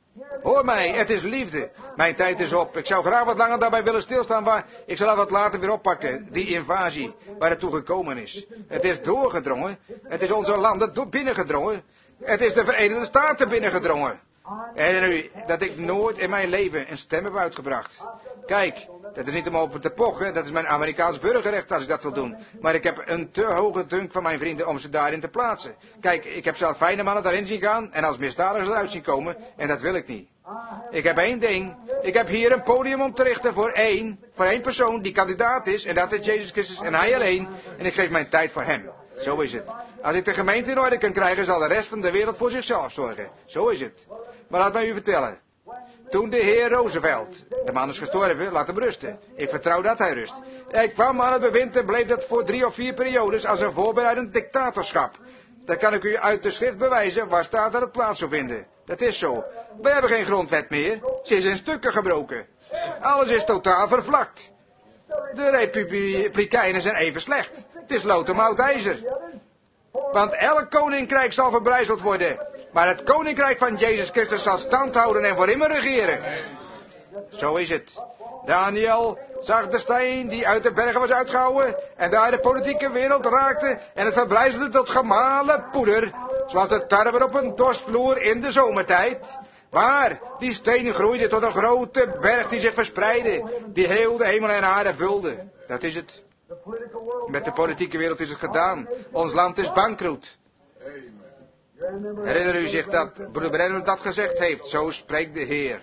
Hoor mij, het is liefde. Mijn tijd is op. Ik zou graag wat langer daarbij willen stilstaan, maar ik zal het wat later weer oppakken. Die invasie, waar het toe gekomen is. Het is doorgedrongen. Het is onze landen binnengedrongen. Het is de Verenigde Staten binnengedrongen. En nu, dat ik nooit in mijn leven een stem heb uitgebracht. Kijk, dat is niet om over te pochen, dat is mijn Amerikaans burgerrecht als ik dat wil doen. Maar ik heb een te hoge dunk van mijn vrienden om ze daarin te plaatsen. Kijk, ik heb zelf fijne mannen daarin zien gaan en als misdadigers eruit zien komen en dat wil ik niet. Ik heb één ding, ik heb hier een podium om te richten voor één, voor één persoon die kandidaat is en dat is Jezus Christus en hij alleen. En ik geef mijn tijd voor hem. Zo is het. Als ik de gemeente in orde kan krijgen, zal de rest van de wereld voor zichzelf zorgen. Zo is het. Maar laat mij u vertellen. Toen de heer Roosevelt, de man is gestorven, laat hem rusten. Ik vertrouw dat hij rust. Hij kwam aan het bewind en bleef dat voor drie of vier periodes als een voorbereidend dictatorschap. Dat kan ik u uit de schrift bewijzen waar staat dat het plaats zou vinden. Dat is zo. We hebben geen grondwet meer. Ze is in stukken gebroken. Alles is totaal vervlakt. De republikeinen zijn even slecht. Het is lood om oud ijzer. Want elk koninkrijk zal verbrijzeld worden. Maar het koninkrijk van Jezus Christus zal stand houden en voor immer regeren. Zo is het. Daniel zag de steen die uit de bergen was uitgehouwen en daar de politieke wereld raakte en het verbrijzelde tot gemalen poeder, zoals de tarwe op een dorstvloer in de zomertijd. Maar die steen groeide tot een grote berg die zich verspreidde, die heel de hemel en aarde vulde. Dat is het. Met de politieke wereld is het gedaan. Ons land is bankroet. Herinner u zich dat broeder Branham dat gezegd heeft? Zo spreekt de Heer.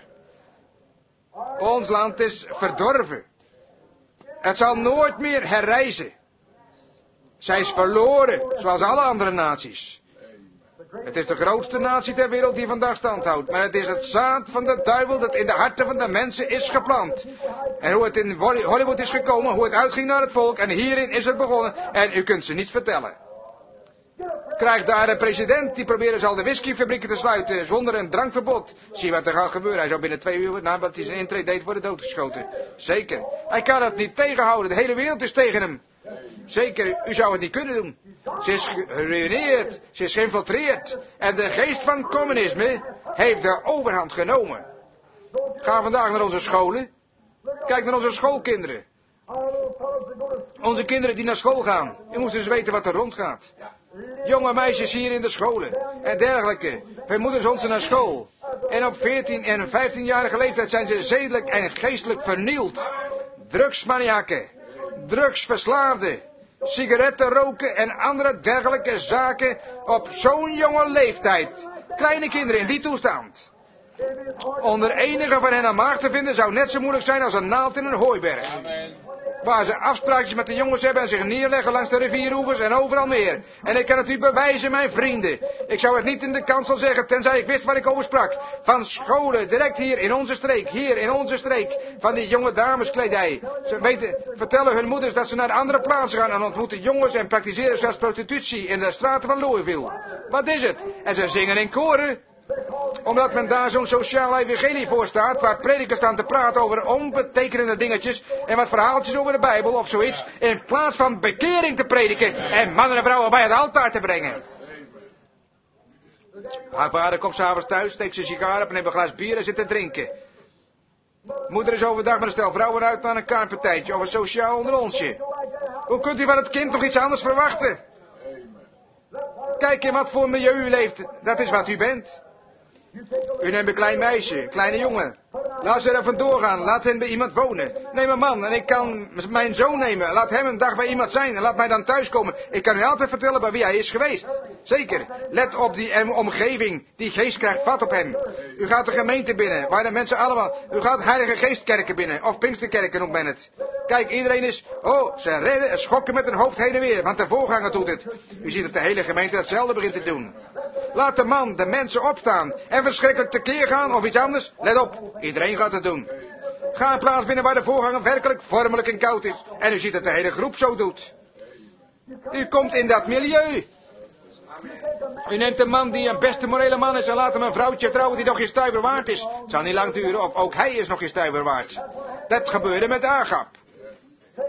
Ons land is verdorven. Het zal nooit meer herrijzen. Zij is verloren, zoals alle andere naties. Het is de grootste natie ter wereld die vandaag stand houdt. Maar het is het zaad van de duivel dat in de harten van de mensen is geplant. En hoe het in Hollywood is gekomen, hoe het uitging naar het volk. En hierin is het begonnen. En u kunt ze niet vertellen. Krijgt daar een president die proberen zal de whiskyfabrieken te sluiten zonder een drankverbod. Zie wat er gaat gebeuren. Hij zou binnen twee uur nadat hij zijn intrede deed worden doodgeschoten. Zeker. Hij kan het niet tegenhouden. De hele wereld is tegen hem. Zeker, u zou het niet kunnen doen. Ze is geruïneerd. Ze is geïnfiltreerd. En de geest van communisme heeft de overhand genomen. Ga vandaag naar onze scholen. Kijk naar onze schoolkinderen. Onze kinderen die naar school gaan. U moest eens weten wat er rondgaat. Jonge meisjes hier in de scholen. En dergelijke. Hun moeders zond naar school. En op veertien en vijftienjarige leeftijd zijn ze zedelijk en geestelijk vernield. Drugsmaniaken. Drugsverslaafden. Sigaretten roken en andere dergelijke zaken op zo'n jonge leeftijd. Kleine kinderen in die toestand. Onder enige van hen aan maag te vinden zou net zo moeilijk zijn als een naald in een hooiberg. Waar ze afspraakjes met de jongens hebben en zich neerleggen langs de rivieroevers en overal meer. En ik kan het u bewijzen, mijn vrienden. Ik zou het niet in de kansel zeggen, tenzij ik wist waar ik over sprak. Van scholen, direct hier in onze streek, hier in onze streek. Van die jonge dameskledij. Ze weten, vertellen hun moeders dat ze naar andere plaatsen gaan en ontmoeten jongens en praktiseren zelfs prostitutie in de straten van Louisville. Wat is het? En ze zingen in koren. Omdat men daar zo'n sociaal evangelie voor staat, waar predikers staan te praten over onbetekenende dingetjes en wat verhaaltjes over de Bijbel of zoiets, in plaats van bekering te prediken en mannen en vrouwen bij het altaar te brengen. Haar vader komt s'avonds thuis, steekt zijn sigaar op, neemt een glas bier en zit te drinken. Moeder is overdag met een stel vrouwen uit naar een kaartpartijtje of een sociaal onder onsje. Hoe kunt u van het kind nog iets anders verwachten? Kijk in wat voor milieu u leeft, dat is wat u bent. U neemt een klein meisje, een kleine jongen. Laat ze er vandoor gaan, laat hen bij iemand wonen. Neem een man en ik kan mijn zoon nemen. Laat hem een dag bij iemand zijn en laat mij dan thuiskomen. Ik kan u altijd vertellen bij wie hij is geweest. Zeker, let op die omgeving. Die geest krijgt vat op hem. U gaat de gemeente binnen, waar de mensen allemaal... U gaat heilige geestkerken binnen, of pinksterkerken noemt men het. Kijk, iedereen is... Oh, ze redden en schokken met hun hoofd heen en weer, want de voorganger doet het. U ziet dat de hele gemeente hetzelfde begint te doen. Laat de man, de mensen opstaan en verschrikkelijk tekeer gaan of iets anders. Let op, iedereen gaat het doen. Ga een plaats binnen waar de voorganger werkelijk vormelijk en koud is. En u ziet dat de hele groep zo doet. U komt in dat milieu. U neemt een man die een beste morele man is en laat hem een vrouwtje trouwen die nog geen stuiver waard is. Het zal niet lang duren of ook hij is nog geen stuiver waard. Dat gebeurde met Agab.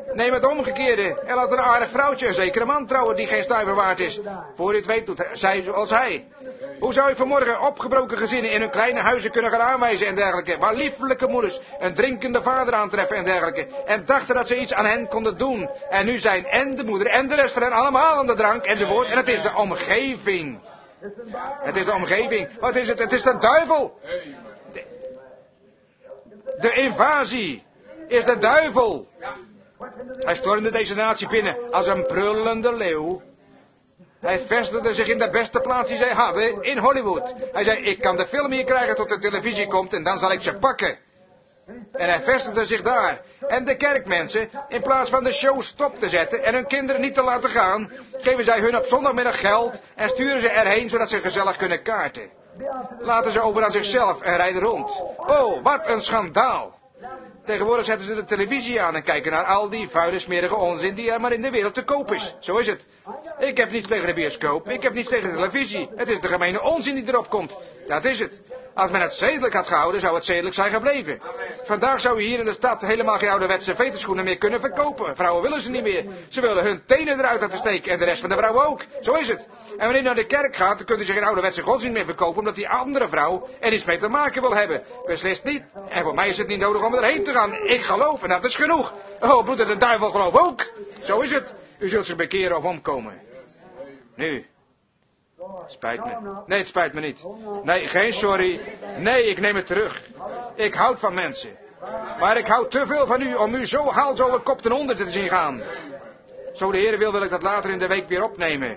Neem het omgekeerde en laat een aardig vrouwtje, een zekere man trouwen die geen stuiver waard is. Voor je het weet doet zij zoals hij. Hoe zou ik vanmorgen opgebroken gezinnen in hun kleine huizen kunnen gaan aanwijzen en dergelijke, waar liefelijke moeders een drinkende vader aantreffen en dergelijke, en dachten dat ze iets aan hen konden doen. En nu zijn en de moeder en de rest van hen allemaal aan de drank enzovoort, en het is de omgeving. Het is de omgeving. Wat is het? Het is de duivel. De, de invasie is de duivel. Hij stormde deze natie binnen als een prullende leeuw. Hij vestigde zich in de beste plaats die zij hadden, in Hollywood. Hij zei, ik kan de film hier krijgen tot de televisie komt en dan zal ik ze pakken. En hij vestigde zich daar. En de kerkmensen, in plaats van de show stop te zetten en hun kinderen niet te laten gaan, geven zij hun op zondagmiddag geld en sturen ze erheen zodat ze gezellig kunnen kaarten. Laten ze over aan zichzelf en rijden rond. Oh, wat een schandaal. Tegenwoordig zetten ze de televisie aan en kijken naar al die vuile smerige onzin die er maar in de wereld te koop is. Zo is het. Ik heb niets tegen de bioscoop, ik heb niets tegen de televisie. Het is de gemene onzin die erop komt. Dat is het. Als men het zedelijk had gehouden, zou het zedelijk zijn gebleven. Vandaag zou je hier in de stad helemaal geen ouderwetse veterschoenen meer kunnen verkopen. Vrouwen willen ze niet meer. Ze willen hun tenen eruit laten steken en de rest van de vrouwen ook. Zo is het. En wanneer je naar de kerk gaat, dan kunt u zich geen ouderwetse godsdienst meer verkopen, omdat die andere vrouw er iets mee te maken wil hebben. Beslist niet. En voor mij is het niet nodig om erheen te gaan. Ik geloof en dat is genoeg. Oh, broeder, de duivel gelooft ook. Zo is het. U zult zich bekeren of omkomen. Nu. Het spijt me. Nee, het spijt me niet. Nee, geen sorry. Nee, ik neem het terug. Ik houd van mensen. Maar ik houd te veel van u om u zo hals over kop ten onder te zien gaan. Zo de Heer wil, wil ik dat later in de week weer opnemen.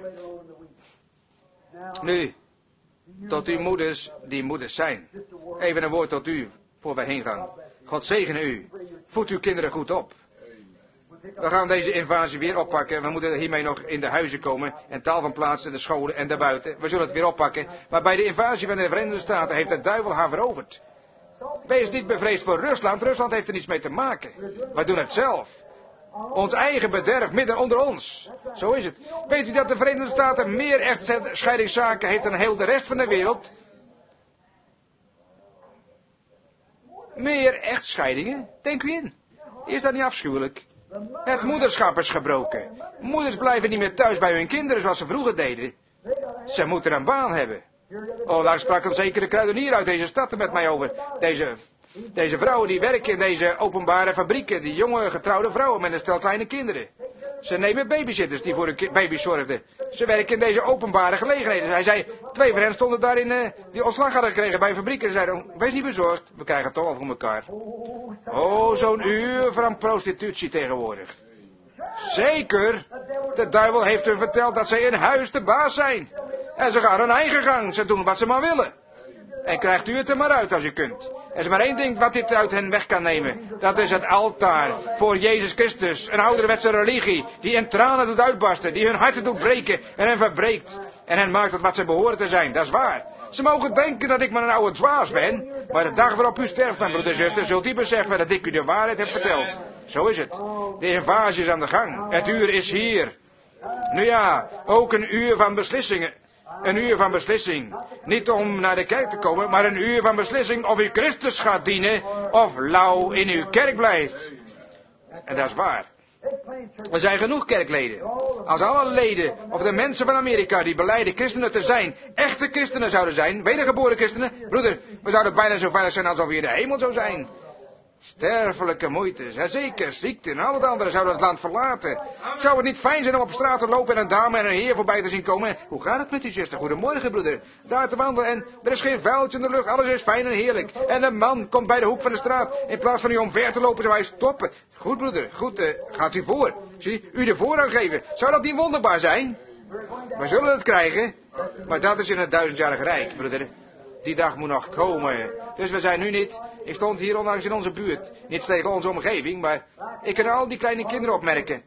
Nu, tot uw moeders die moeders zijn. Even een woord tot u, voor wij heen gaan. God zegene u. Voed uw kinderen goed op. We gaan deze invasie weer oppakken. We moeten hiermee nog in de huizen komen. En taal van plaatsen, de scholen en daarbuiten. We zullen het weer oppakken. Maar bij de invasie van de Verenigde Staten heeft de duivel haar veroverd. Wees niet bevreesd voor Rusland. Rusland heeft er niets mee te maken. Wij doen het zelf. Ons eigen bederf midden onder ons. Zo is het. Weet u dat de Verenigde Staten meer echtscheidingszaken heeft dan heel de rest van de wereld? Meer echtscheidingen? Denk u in. Is dat niet afschuwelijk? Het moederschap is gebroken. Moeders blijven niet meer thuis bij hun kinderen zoals ze vroeger deden. Ze moeten een baan hebben. Oh, daar sprak een zekere kruidenier uit deze stad er met mij over. Deze, deze vrouwen die werken in deze openbare fabrieken. Die jonge getrouwde vrouwen met een stel kleine kinderen. Ze nemen babysitters die voor hun baby's zorgden. Ze werken in deze openbare gelegenheden. Hij zei, twee van hen stonden daar in, uh, die ontslag hadden gekregen bij fabrieken. Ze zeiden, wees niet bezorgd, we krijgen het toch al voor elkaar. Oh, zo'n uur van prostitutie tegenwoordig. Zeker, de duivel heeft hun verteld dat zij in huis de baas zijn. En ze gaan hun eigen gang, ze doen wat ze maar willen. En krijgt u het er maar uit als u kunt. Er is maar één ding wat dit uit hen weg kan nemen. Dat is het altaar voor Jezus Christus. Een ouderwetse religie die in tranen doet uitbarsten. Die hun harten doet breken en hen verbreekt. En hen maakt tot wat ze behoren te zijn. Dat is waar. Ze mogen denken dat ik maar een oude dwaas ben. Maar de dag waarop u sterft, mijn broeder en zuster, zult u beseffen dat ik u de waarheid heb verteld. Zo is het. De invasie is aan de gang. Het uur is hier. Nu ja, ook een uur van beslissingen. Een uur van beslissing. Niet om naar de kerk te komen, maar een uur van beslissing of u Christus gaat dienen of lauw in uw kerk blijft. En dat is waar. Er zijn genoeg kerkleden. Als alle leden of de mensen van Amerika die belijden christenen te zijn, echte christenen zouden zijn, wedergeboren christenen, broeder, we zouden bijna zo veilig zijn alsof we in de hemel zou zijn. Sterfelijke moeites, en zeker ziekte en al het andere zouden het land verlaten. Zou het niet fijn zijn om op straat te lopen en een dame en een heer voorbij te zien komen? Hoe gaat het met u, zuster? Goedemorgen, broeder. Daar te wandelen en er is geen vuiltje in de lucht, alles is fijn en heerlijk. En een man komt bij de hoek van de straat. In plaats van u omver te lopen, zou hij stoppen. Goed, broeder, goed, uh, gaat u voor. Zie, u de voorrang geven. Zou dat niet wonderbaar zijn? We zullen het krijgen, maar dat is in het duizendjarige rijk, broeder. Die dag moet nog komen. Dus we zijn nu niet. Ik stond hier onlangs in onze buurt. Niets tegen onze omgeving, maar ik kan al die kleine kinderen opmerken.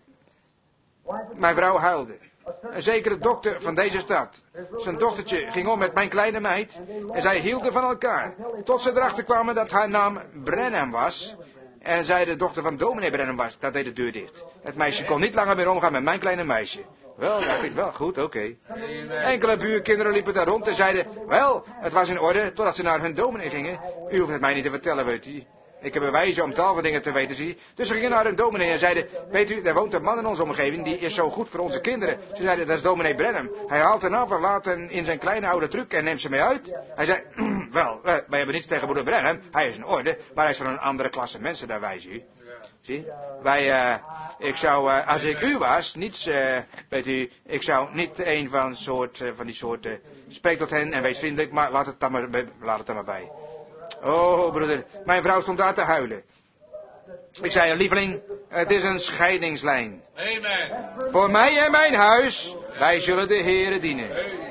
Mijn vrouw huilde. Een zekere dokter van deze stad. Zijn dochtertje ging om met mijn kleine meid. En zij hielden van elkaar. Tot ze erachter kwamen dat haar naam Brenham was. En zij de dochter van dominee Brenham was. Dat deed de deur dicht. Het meisje kon niet langer meer omgaan met mijn kleine meisje. Wel, dacht ik wel, goed, oké. Okay. Enkele buurkinderen liepen daar rond en zeiden, wel, het was in orde, totdat ze naar hun dominee gingen. U hoeft het mij niet te vertellen, weet u. Ik heb bewijzen om tal van dingen te weten, zie je. Dus ze gingen naar een dominee en zeiden, weet u, er woont een man in onze omgeving, die is zo goed voor onze kinderen. Ze zeiden, dat is dominee Brenham. Hij haalt hen af en laat hen in zijn kleine oude truck en neemt ze mee uit. Hij zei, wel, wij hebben niets tegen broeder Brenham, hij is in orde, maar hij is van een andere klasse mensen, daarbij, zie u. Zie? Wij, uh, ik zou, uh, als ik u was, niets, uh, weet u, ik zou niet een van, soort, uh, van die soorten, uh, spreek tot hen en wees vriendelijk, maar laat het dan maar, laat het dan maar bij. Oh, broeder, mijn vrouw stond daar te huilen. Ik zei, lieveling, het is een scheidingslijn. Amen. Voor mij en mijn huis, wij zullen de Heere dienen.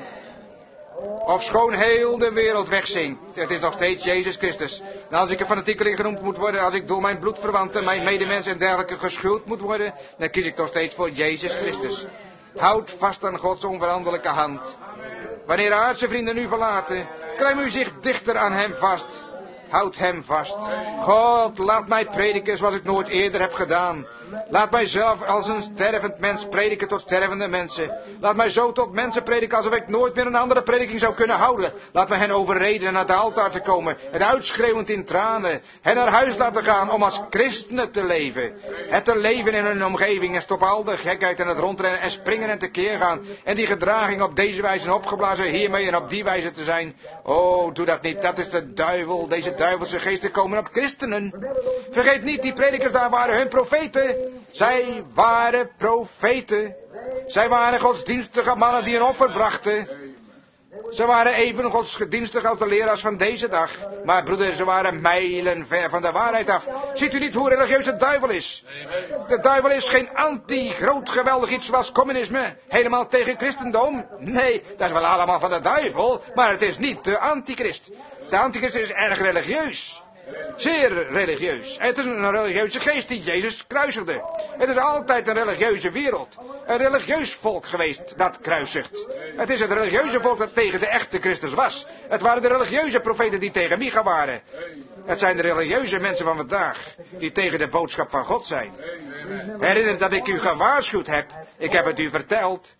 Ofschoon heel de wereld wegzinkt, het is nog steeds Jezus Christus. En als ik een fanatiekeling genoemd moet worden, als ik door mijn bloedverwanten, mijn medemensen en dergelijke geschuld moet worden, dan kies ik toch steeds voor Jezus Christus. Houd vast aan Gods onveranderlijke hand. Wanneer aardse vrienden u verlaten, klem u zich dichter aan hem vast. Houd hem vast. God, laat mij prediken zoals ik nooit eerder heb gedaan. Laat mij zelf als een stervend mens prediken tot stervende mensen. Laat mij zo tot mensen prediken alsof ik nooit meer een andere prediking zou kunnen houden. Laat mij hen overreden naar het altaar te komen. Het uitschreeuwend in tranen. Hen naar huis laten gaan om als christenen te leven. Het te leven in hun omgeving en stop al de gekheid en het rondrennen en springen en tekeer gaan. En die gedraging op deze wijze opgeblazen hiermee en op die wijze te zijn. Oh, doe dat niet. Dat is de duivel. Deze duivelse geesten komen op christenen. Vergeet niet, die predikers daar waren hun profeten. Zij waren profeten. Zij waren godsdienstige mannen die een offer brachten. Ze waren even godsdienstig als de leraars van deze dag. Maar broeder, ze waren mijlen ver van de waarheid af. Ziet u niet hoe religieus de duivel is? De duivel is geen anti-groot geweldig iets zoals communisme. Helemaal tegen christendom. Nee, dat is wel allemaal van de duivel. Maar het is niet de antichrist. De antichrist is erg religieus. Zeer religieus. Het is een religieuze geest die Jezus kruisigde. Het is altijd een religieuze wereld. Een religieus volk geweest dat kruisigt. Het is het religieuze volk dat tegen de echte Christus was. Het waren de religieuze profeten die tegen Micha waren. Het zijn de religieuze mensen van vandaag die tegen de boodschap van God zijn. Herinner dat ik u gewaarschuwd heb. Ik heb het u verteld.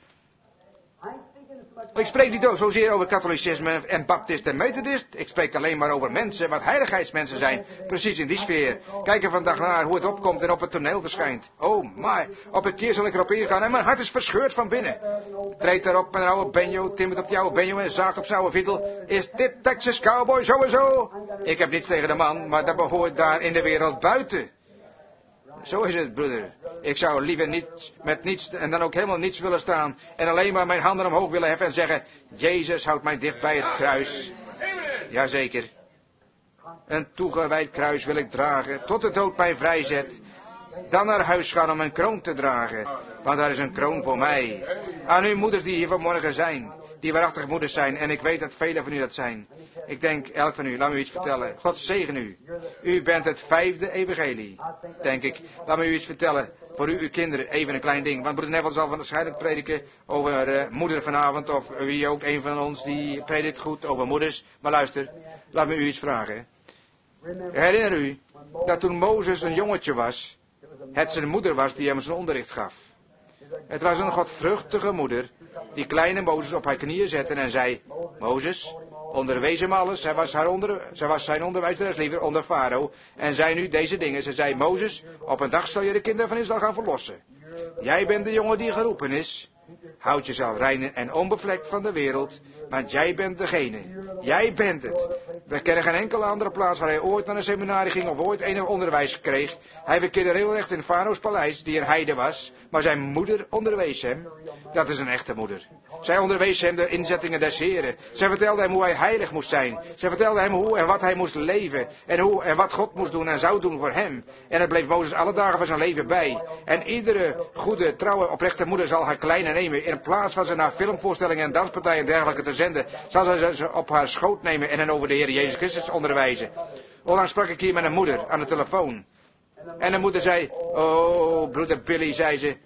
Ik spreek niet zozeer over katholicisme en baptist en methodist. Ik spreek alleen maar over mensen, wat heiligheidsmensen zijn. Precies in die sfeer. Kijk er vandaag naar hoe het opkomt en op het toneel verschijnt. Oh my, op een keer zal ik erop ingaan en mijn hart is verscheurd van binnen. Treedt daarop mijn oude benjo, timmert op die oude benjo en zaagt op zijn oude fiedel. Is dit Texas Cowboy sowieso? Ik heb niets tegen de man, maar dat behoort daar in de wereld buiten. Zo is het, broeder. Ik zou liever niet met niets en dan ook helemaal niets willen staan en alleen maar mijn handen omhoog willen heffen en zeggen, Jezus houdt mij dicht bij het kruis. Jazeker. Een toegewijd kruis wil ik dragen, tot de dood mij vrijzet. Dan naar huis gaan om een kroon te dragen, want daar is een kroon voor mij. Aan uw moeders die hier vanmorgen zijn, die waarachtig moeders zijn, en ik weet dat velen van u dat zijn. Ik denk, elk van u, laat me u iets vertellen. God zegen u. U bent het vijfde evangelie, denk ik. Laat me u iets vertellen. Voor u, uw kinderen, even een klein ding. Want broeder Neville zal waarschijnlijk prediken over uh, moeder vanavond. Of wie ook, een van ons, die predikt goed over moeders. Maar luister, laat me u iets vragen. Herinner u dat toen Mozes een jongetje was, het zijn moeder was die hem zijn onderricht gaf. Het was een godvruchtige moeder die kleine Mozes op haar knieën zette en zei, Mozes, onderwees hem alles. Zij was, haar onder, zij was zijn onderwijzeres liever onder Farao. En zei nu deze dingen. Ze zei, Mozes, op een dag zal je de kinderen van Israël gaan verlossen. Jij bent de jongen die geroepen is. Houd jezelf rein en onbevlekt van de wereld, want jij bent degene. Jij bent het. We kennen geen enkele andere plaats waar hij ooit naar een seminarie ging of ooit enig onderwijs kreeg. Hij verkeerde regelrecht in Farao's paleis, die een heide was, maar zijn moeder onderwees hem. Dat is een echte moeder. Zij onderwees hem de inzettingen des Heren. Zij vertelde hem hoe hij heilig moest zijn. Zij vertelde hem hoe en wat hij moest leven. En hoe en wat God moest doen en zou doen voor hem. En het bleef Mozes alle dagen van zijn leven bij. En iedere goede, trouwe, oprechte moeder zal haar kleine nemen. In plaats van ze naar filmvoorstellingen en danspartijen en dergelijke te zenden, zal ze ze op haar schoot nemen en hen over de Heer Jezus Christus onderwijzen. Onlangs sprak ik hier met een moeder aan de telefoon. En de moeder zei, oh, broeder Billy, zei ze,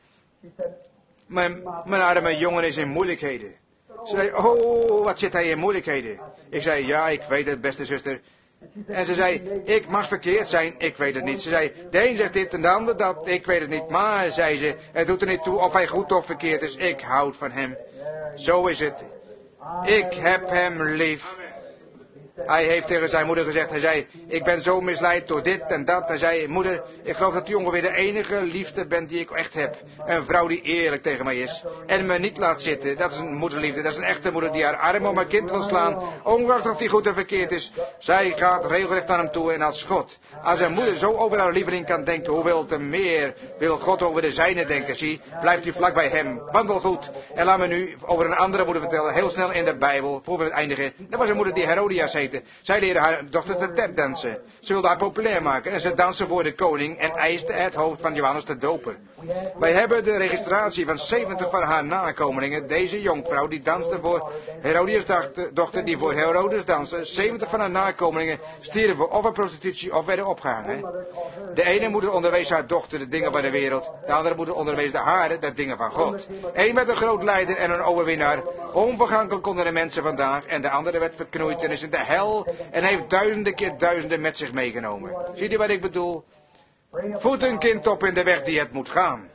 Mijn, mijn arme jongen is in moeilijkheden. Ze zei, oh, wat zit hij in moeilijkheden? Ik zei, ja, ik weet het, beste zuster. En ze zei, ik mag verkeerd zijn, ik weet het niet. Ze zei, de een zegt dit en de ander dat, ik weet het niet. Maar, zei ze, het doet er niet toe of hij goed of verkeerd is. Ik houd van hem. Zo is het. Ik heb hem lief. Hij heeft tegen zijn moeder gezegd, hij zei, ik ben zo misleid door dit en dat. Hij zei, moeder, ik geloof dat u ongeveer de enige liefde bent die ik echt heb. Een vrouw die eerlijk tegen mij is en me niet laat zitten. Dat is een moederliefde, dat is een echte moeder die haar arm om haar kind wil slaan. Ongeacht of die goed of verkeerd is. Zij gaat regelrecht naar hem toe en als God. Als een moeder zo over haar lieveling kan denken, hoeveel te meer wil God over de zijne denken. Zie, blijft u vlak bij hem, wandel goed. En laat me nu over een andere moeder vertellen, heel snel in de Bijbel, voor we het eindigen. Dat was een moeder die Herodias heette. Zij leerde haar dochter te tapdansen. Ze wilde haar populair maken en ze danste voor de koning en eiste het hoofd van Johannes te dopen. Wij hebben de registratie van zeventig van haar nakomelingen. Deze jonkvrouw die danste voor Herodias dochter die voor Herodes danste. zeventig van haar nakomelingen stierven of aan prostitutie of werden opgehangen. De ene moeder onderwees haar dochter de dingen van de wereld. De andere moeder onderwees de hare de dingen van God. Eén werd een groot leider en een overwinnaar. Onvergankelijk konden de mensen vandaag. En de andere werd verknoeid en is in de hel. En heeft duizenden keer duizenden met zich meegenomen. Ziet u wat ik bedoel? Voed een kind op in de weg die het moet gaan.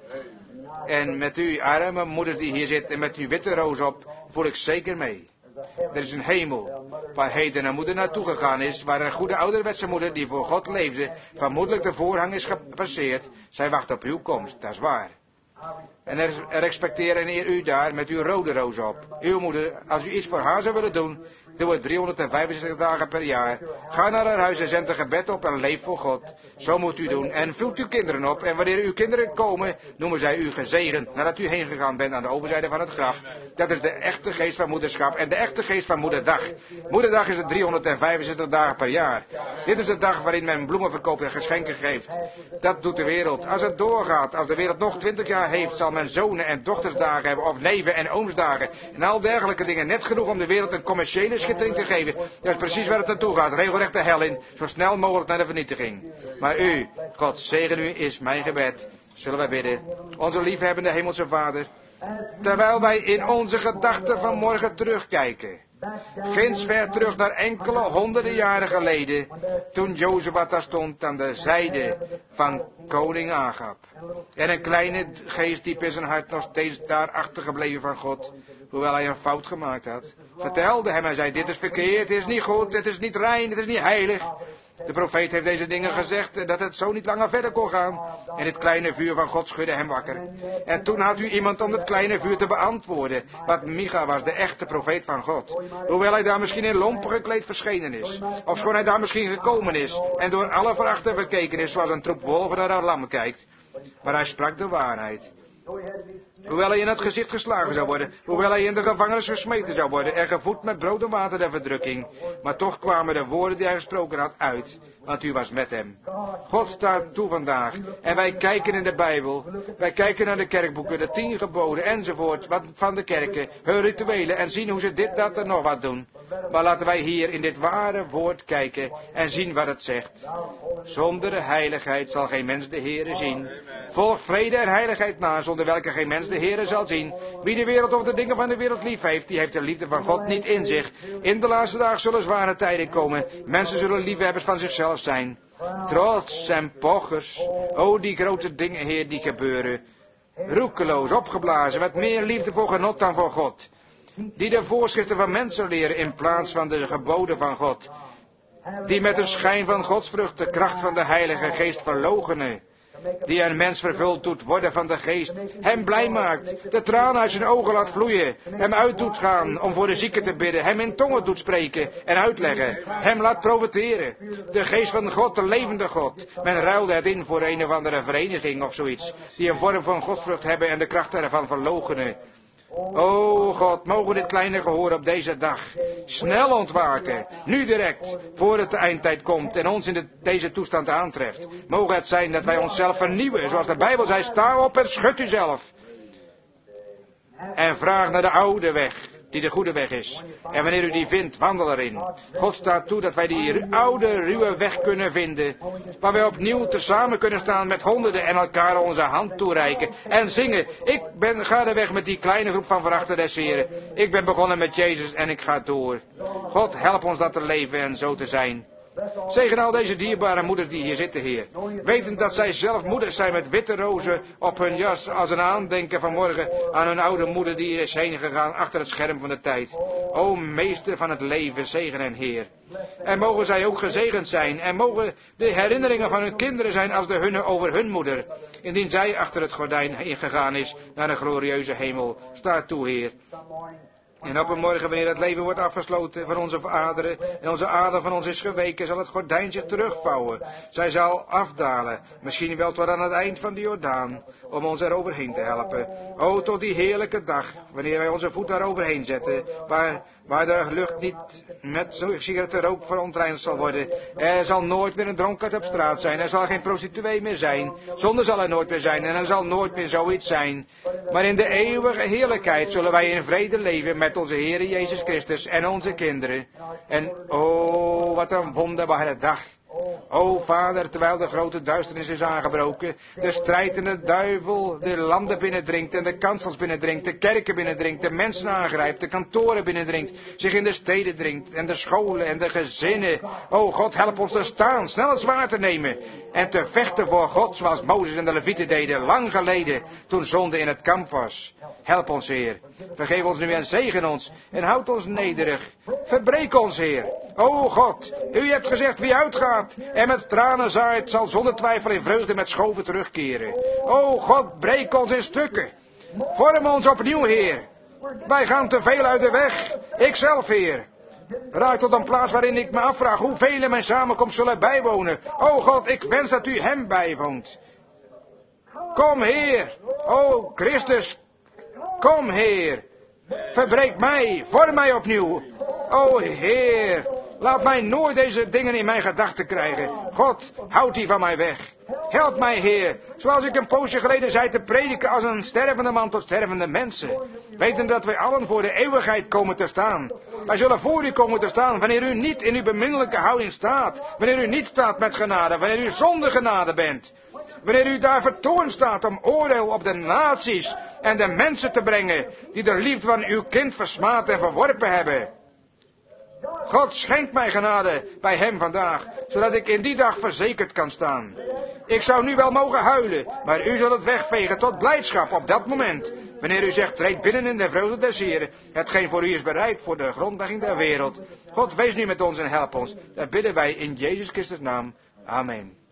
En met u arme moeders die hier zitten en met uw witte roos op, voel ik zeker mee. Er is een hemel waar heden een moeder naartoe gegaan is, waar een goede ouderwetse moeder die voor God leefde, vermoedelijk de voorhang is gepasseerd. Zij wacht op uw komst, dat is waar. En er respecteer en eer u daar met uw rode roos op. Uw moeder, als u iets voor haar zou willen doen, doe het driehonderdvijfenzestig dagen per jaar. Ga naar haar huis en zend een gebed op en leef voor God. Zo moet u doen. En voed uw kinderen op. En wanneer uw kinderen komen, noemen zij u gezegend. Nadat u heen gegaan bent aan de overzijde van het graf. Dat is de echte geest van moederschap. En de echte geest van moederdag. Moederdag is het driehonderdvijfenzestig dagen per jaar. Dit is de dag waarin men bloemen verkoopt en geschenken geeft. Dat doet de wereld. Als het doorgaat, als de wereld nog twintig jaar heeft, zal men zonen en dochtersdagen hebben. Of neven en oomsdagen. En al dergelijke dingen. Net genoeg om de wereld een commerciële schittering te geven. Dat is precies waar het naartoe gaat. Regelrecht de hel in. Zo snel mogelijk naar de vernietiging. Maar u, God zegen u, is mijn gebed. Zullen wij bidden. Onze liefhebbende hemelse Vader. Terwijl wij in onze gedachten vanmorgen terugkijken. Ginds ver terug naar enkele honderden jaren geleden. Toen Jozua daar stond aan de zijde van koning Agab. En een kleine geest diep in zijn hart nog steeds daar achtergebleven van God. Hoewel hij een fout gemaakt had. Vertelde hem en zei, dit is verkeerd, dit is niet goed, dit is niet rein, dit is niet heilig. De profeet heeft deze dingen gezegd, dat het zo niet langer verder kon gaan. En het kleine vuur van God schudde hem wakker. En toen had u iemand om het kleine vuur te beantwoorden. Want Micha was de echte profeet van God. Hoewel hij daar misschien in lompen gekleed verschenen is. Of schoon hij daar misschien gekomen is. En door alle verachter bekeken is, zoals een troep wolven naar een lam kijkt. Maar hij sprak de waarheid. Hoewel hij in het gezicht geslagen zou worden, hoewel hij in de gevangenis gesmeten zou worden en gevoed met brood en water der verdrukking, maar toch kwamen de woorden die hij gesproken had uit, want u was met hem. God staat toe vandaag en wij kijken in de Bijbel, wij kijken naar de kerkboeken, de tien geboden enzovoort wat van de kerken, hun rituelen en zien hoe ze dit, dat en nog wat doen. Maar laten wij hier in dit ware woord kijken en zien wat het zegt. Zonder de heiligheid zal geen mens de Heere zien. Volg vrede en heiligheid na, zonder welke geen mens de Heere zal zien. Wie de wereld of de dingen van de wereld lief heeft, die heeft de liefde van God niet in zich. In de laatste dagen zullen zware tijden komen. Mensen zullen liefhebbers van zichzelf zijn. Trots en pochers. O, die grote dingen, Heer, die gebeuren. Roekeloos, opgeblazen, met meer liefde voor genot dan voor God. Die de voorschriften van mensen leren in plaats van de geboden van God. Die met de schijn van godsvrucht de kracht van de Heilige Geest verloochenen. Die een mens vervuld doet worden van de geest. Hem blij maakt. De tranen uit zijn ogen laat vloeien. Hem uit doet gaan om voor de zieken te bidden. Hem in tongen doet spreken en uitleggen. Hem laat profeteren. De geest van God, de levende God. Men ruilde het in voor een of andere vereniging of zoiets. Die een vorm van godsvrucht hebben en de kracht ervan verloochenen. O God, mogen dit kleine gehoor op deze dag snel ontwaken, nu direct, voor het de eindtijd komt en ons in de, deze toestand aantreft. Mogen het zijn dat wij onszelf vernieuwen, zoals de Bijbel zei, sta op en schud uzelf. En vraag naar de oude weg, die de goede weg is. En wanneer u die vindt, wandel erin. God staat toe dat wij die oude, ruwe weg kunnen vinden. Waar wij opnieuw tezamen kunnen staan met honderden en elkaar onze hand toereiken. En zingen, ik ben, ga de weg met die kleine groep van verachter des Heren. Ik ben begonnen met Jezus en ik ga door. God, help ons dat te leven en zo te zijn. Zegen al deze dierbare moeders die hier zitten, Heer. Wetend dat zij zelf moeders zijn met witte rozen op hun jas als een aandenken vanmorgen aan hun oude moeder die is heen gegaan achter het scherm van de tijd. O meester van het leven, zegen hen, Heer. En mogen zij ook gezegend zijn en mogen de herinneringen van hun kinderen zijn als de hunne over hun moeder. Indien zij achter het gordijn ingegaan is naar een glorieuze hemel. Sta toe, Heer. En op een morgen, wanneer het leven wordt afgesloten van onze aderen en onze adem van ons is geweken, zal het gordijn zich terugvouwen. Zij zal afdalen, misschien wel tot aan het eind van de Jordaan, om ons eroverheen te helpen. O, tot die heerlijke dag, wanneer wij onze voet daaroverheen zetten, waar, waar de lucht niet met zo'n sigarettenrook verontreinigd zal worden. Er zal nooit meer een dronkaard op straat zijn, er zal geen prostituee meer zijn, zonde zal er nooit meer zijn en er zal nooit meer zoiets zijn. Maar in de eeuwige heerlijkheid zullen wij in vrede leven met onze Heere Jezus Christus en onze kinderen. En o, wat een wonderbare dag. O Vader, terwijl de grote duisternis is aangebroken, de strijdende duivel de landen binnendringt en de kansels binnendringt, de kerken binnendringt, de mensen aangrijpt, de kantoren binnendringt, zich in de steden dringt en de scholen en de gezinnen. O God, help ons te staan, snel het zwaard te nemen en te vechten voor God zoals Mozes en de Levieten deden, lang geleden, toen zonde in het kamp was. Help ons, Heer. Vergeef ons nu en zegen ons en houd ons nederig. Verbreek ons, Heer. O God, u hebt gezegd wie uitgaat en met tranen zaait, zal zonder twijfel in vreugde met schoven terugkeren. O God, breek ons in stukken. Vorm ons opnieuw, Heer. Wij gaan te veel uit de weg. Ikzelf, Heer. Raak tot een plaats waarin ik me afvraag hoeveel in mijn samenkomst zullen bijwonen. O God, ik wens dat u hem bijwoont. Kom, Heer. O Christus, kom, Heer. Verbreek mij, vorm mij opnieuw. O Heer, laat mij nooit deze dingen in mijn gedachten krijgen. God, houd die van mij weg. Help mij, Heer, zoals ik een poosje geleden zei, te prediken als een stervende man tot stervende mensen. Weten dat wij allen voor de eeuwigheid komen te staan. Wij zullen voor u komen te staan wanneer u niet in uw beminnelijke houding staat. Wanneer u niet staat met genade, wanneer u zonder genade bent. Wanneer u daar vertoornd staat om oordeel op de naties en de mensen te brengen die de liefde van uw kind versmaad en verworpen hebben. God, schenk mij genade bij hem vandaag, zodat ik in die dag verzekerd kan staan. Ik zou nu wel mogen huilen, maar u zult het wegvegen tot blijdschap op dat moment. Wanneer u zegt, treed binnen in de vreugde des Heren, hetgeen voor u is bereid voor de grondlegging der wereld. God, wees nu met ons en help ons. Dat bidden wij in Jezus Christus naam. Amen.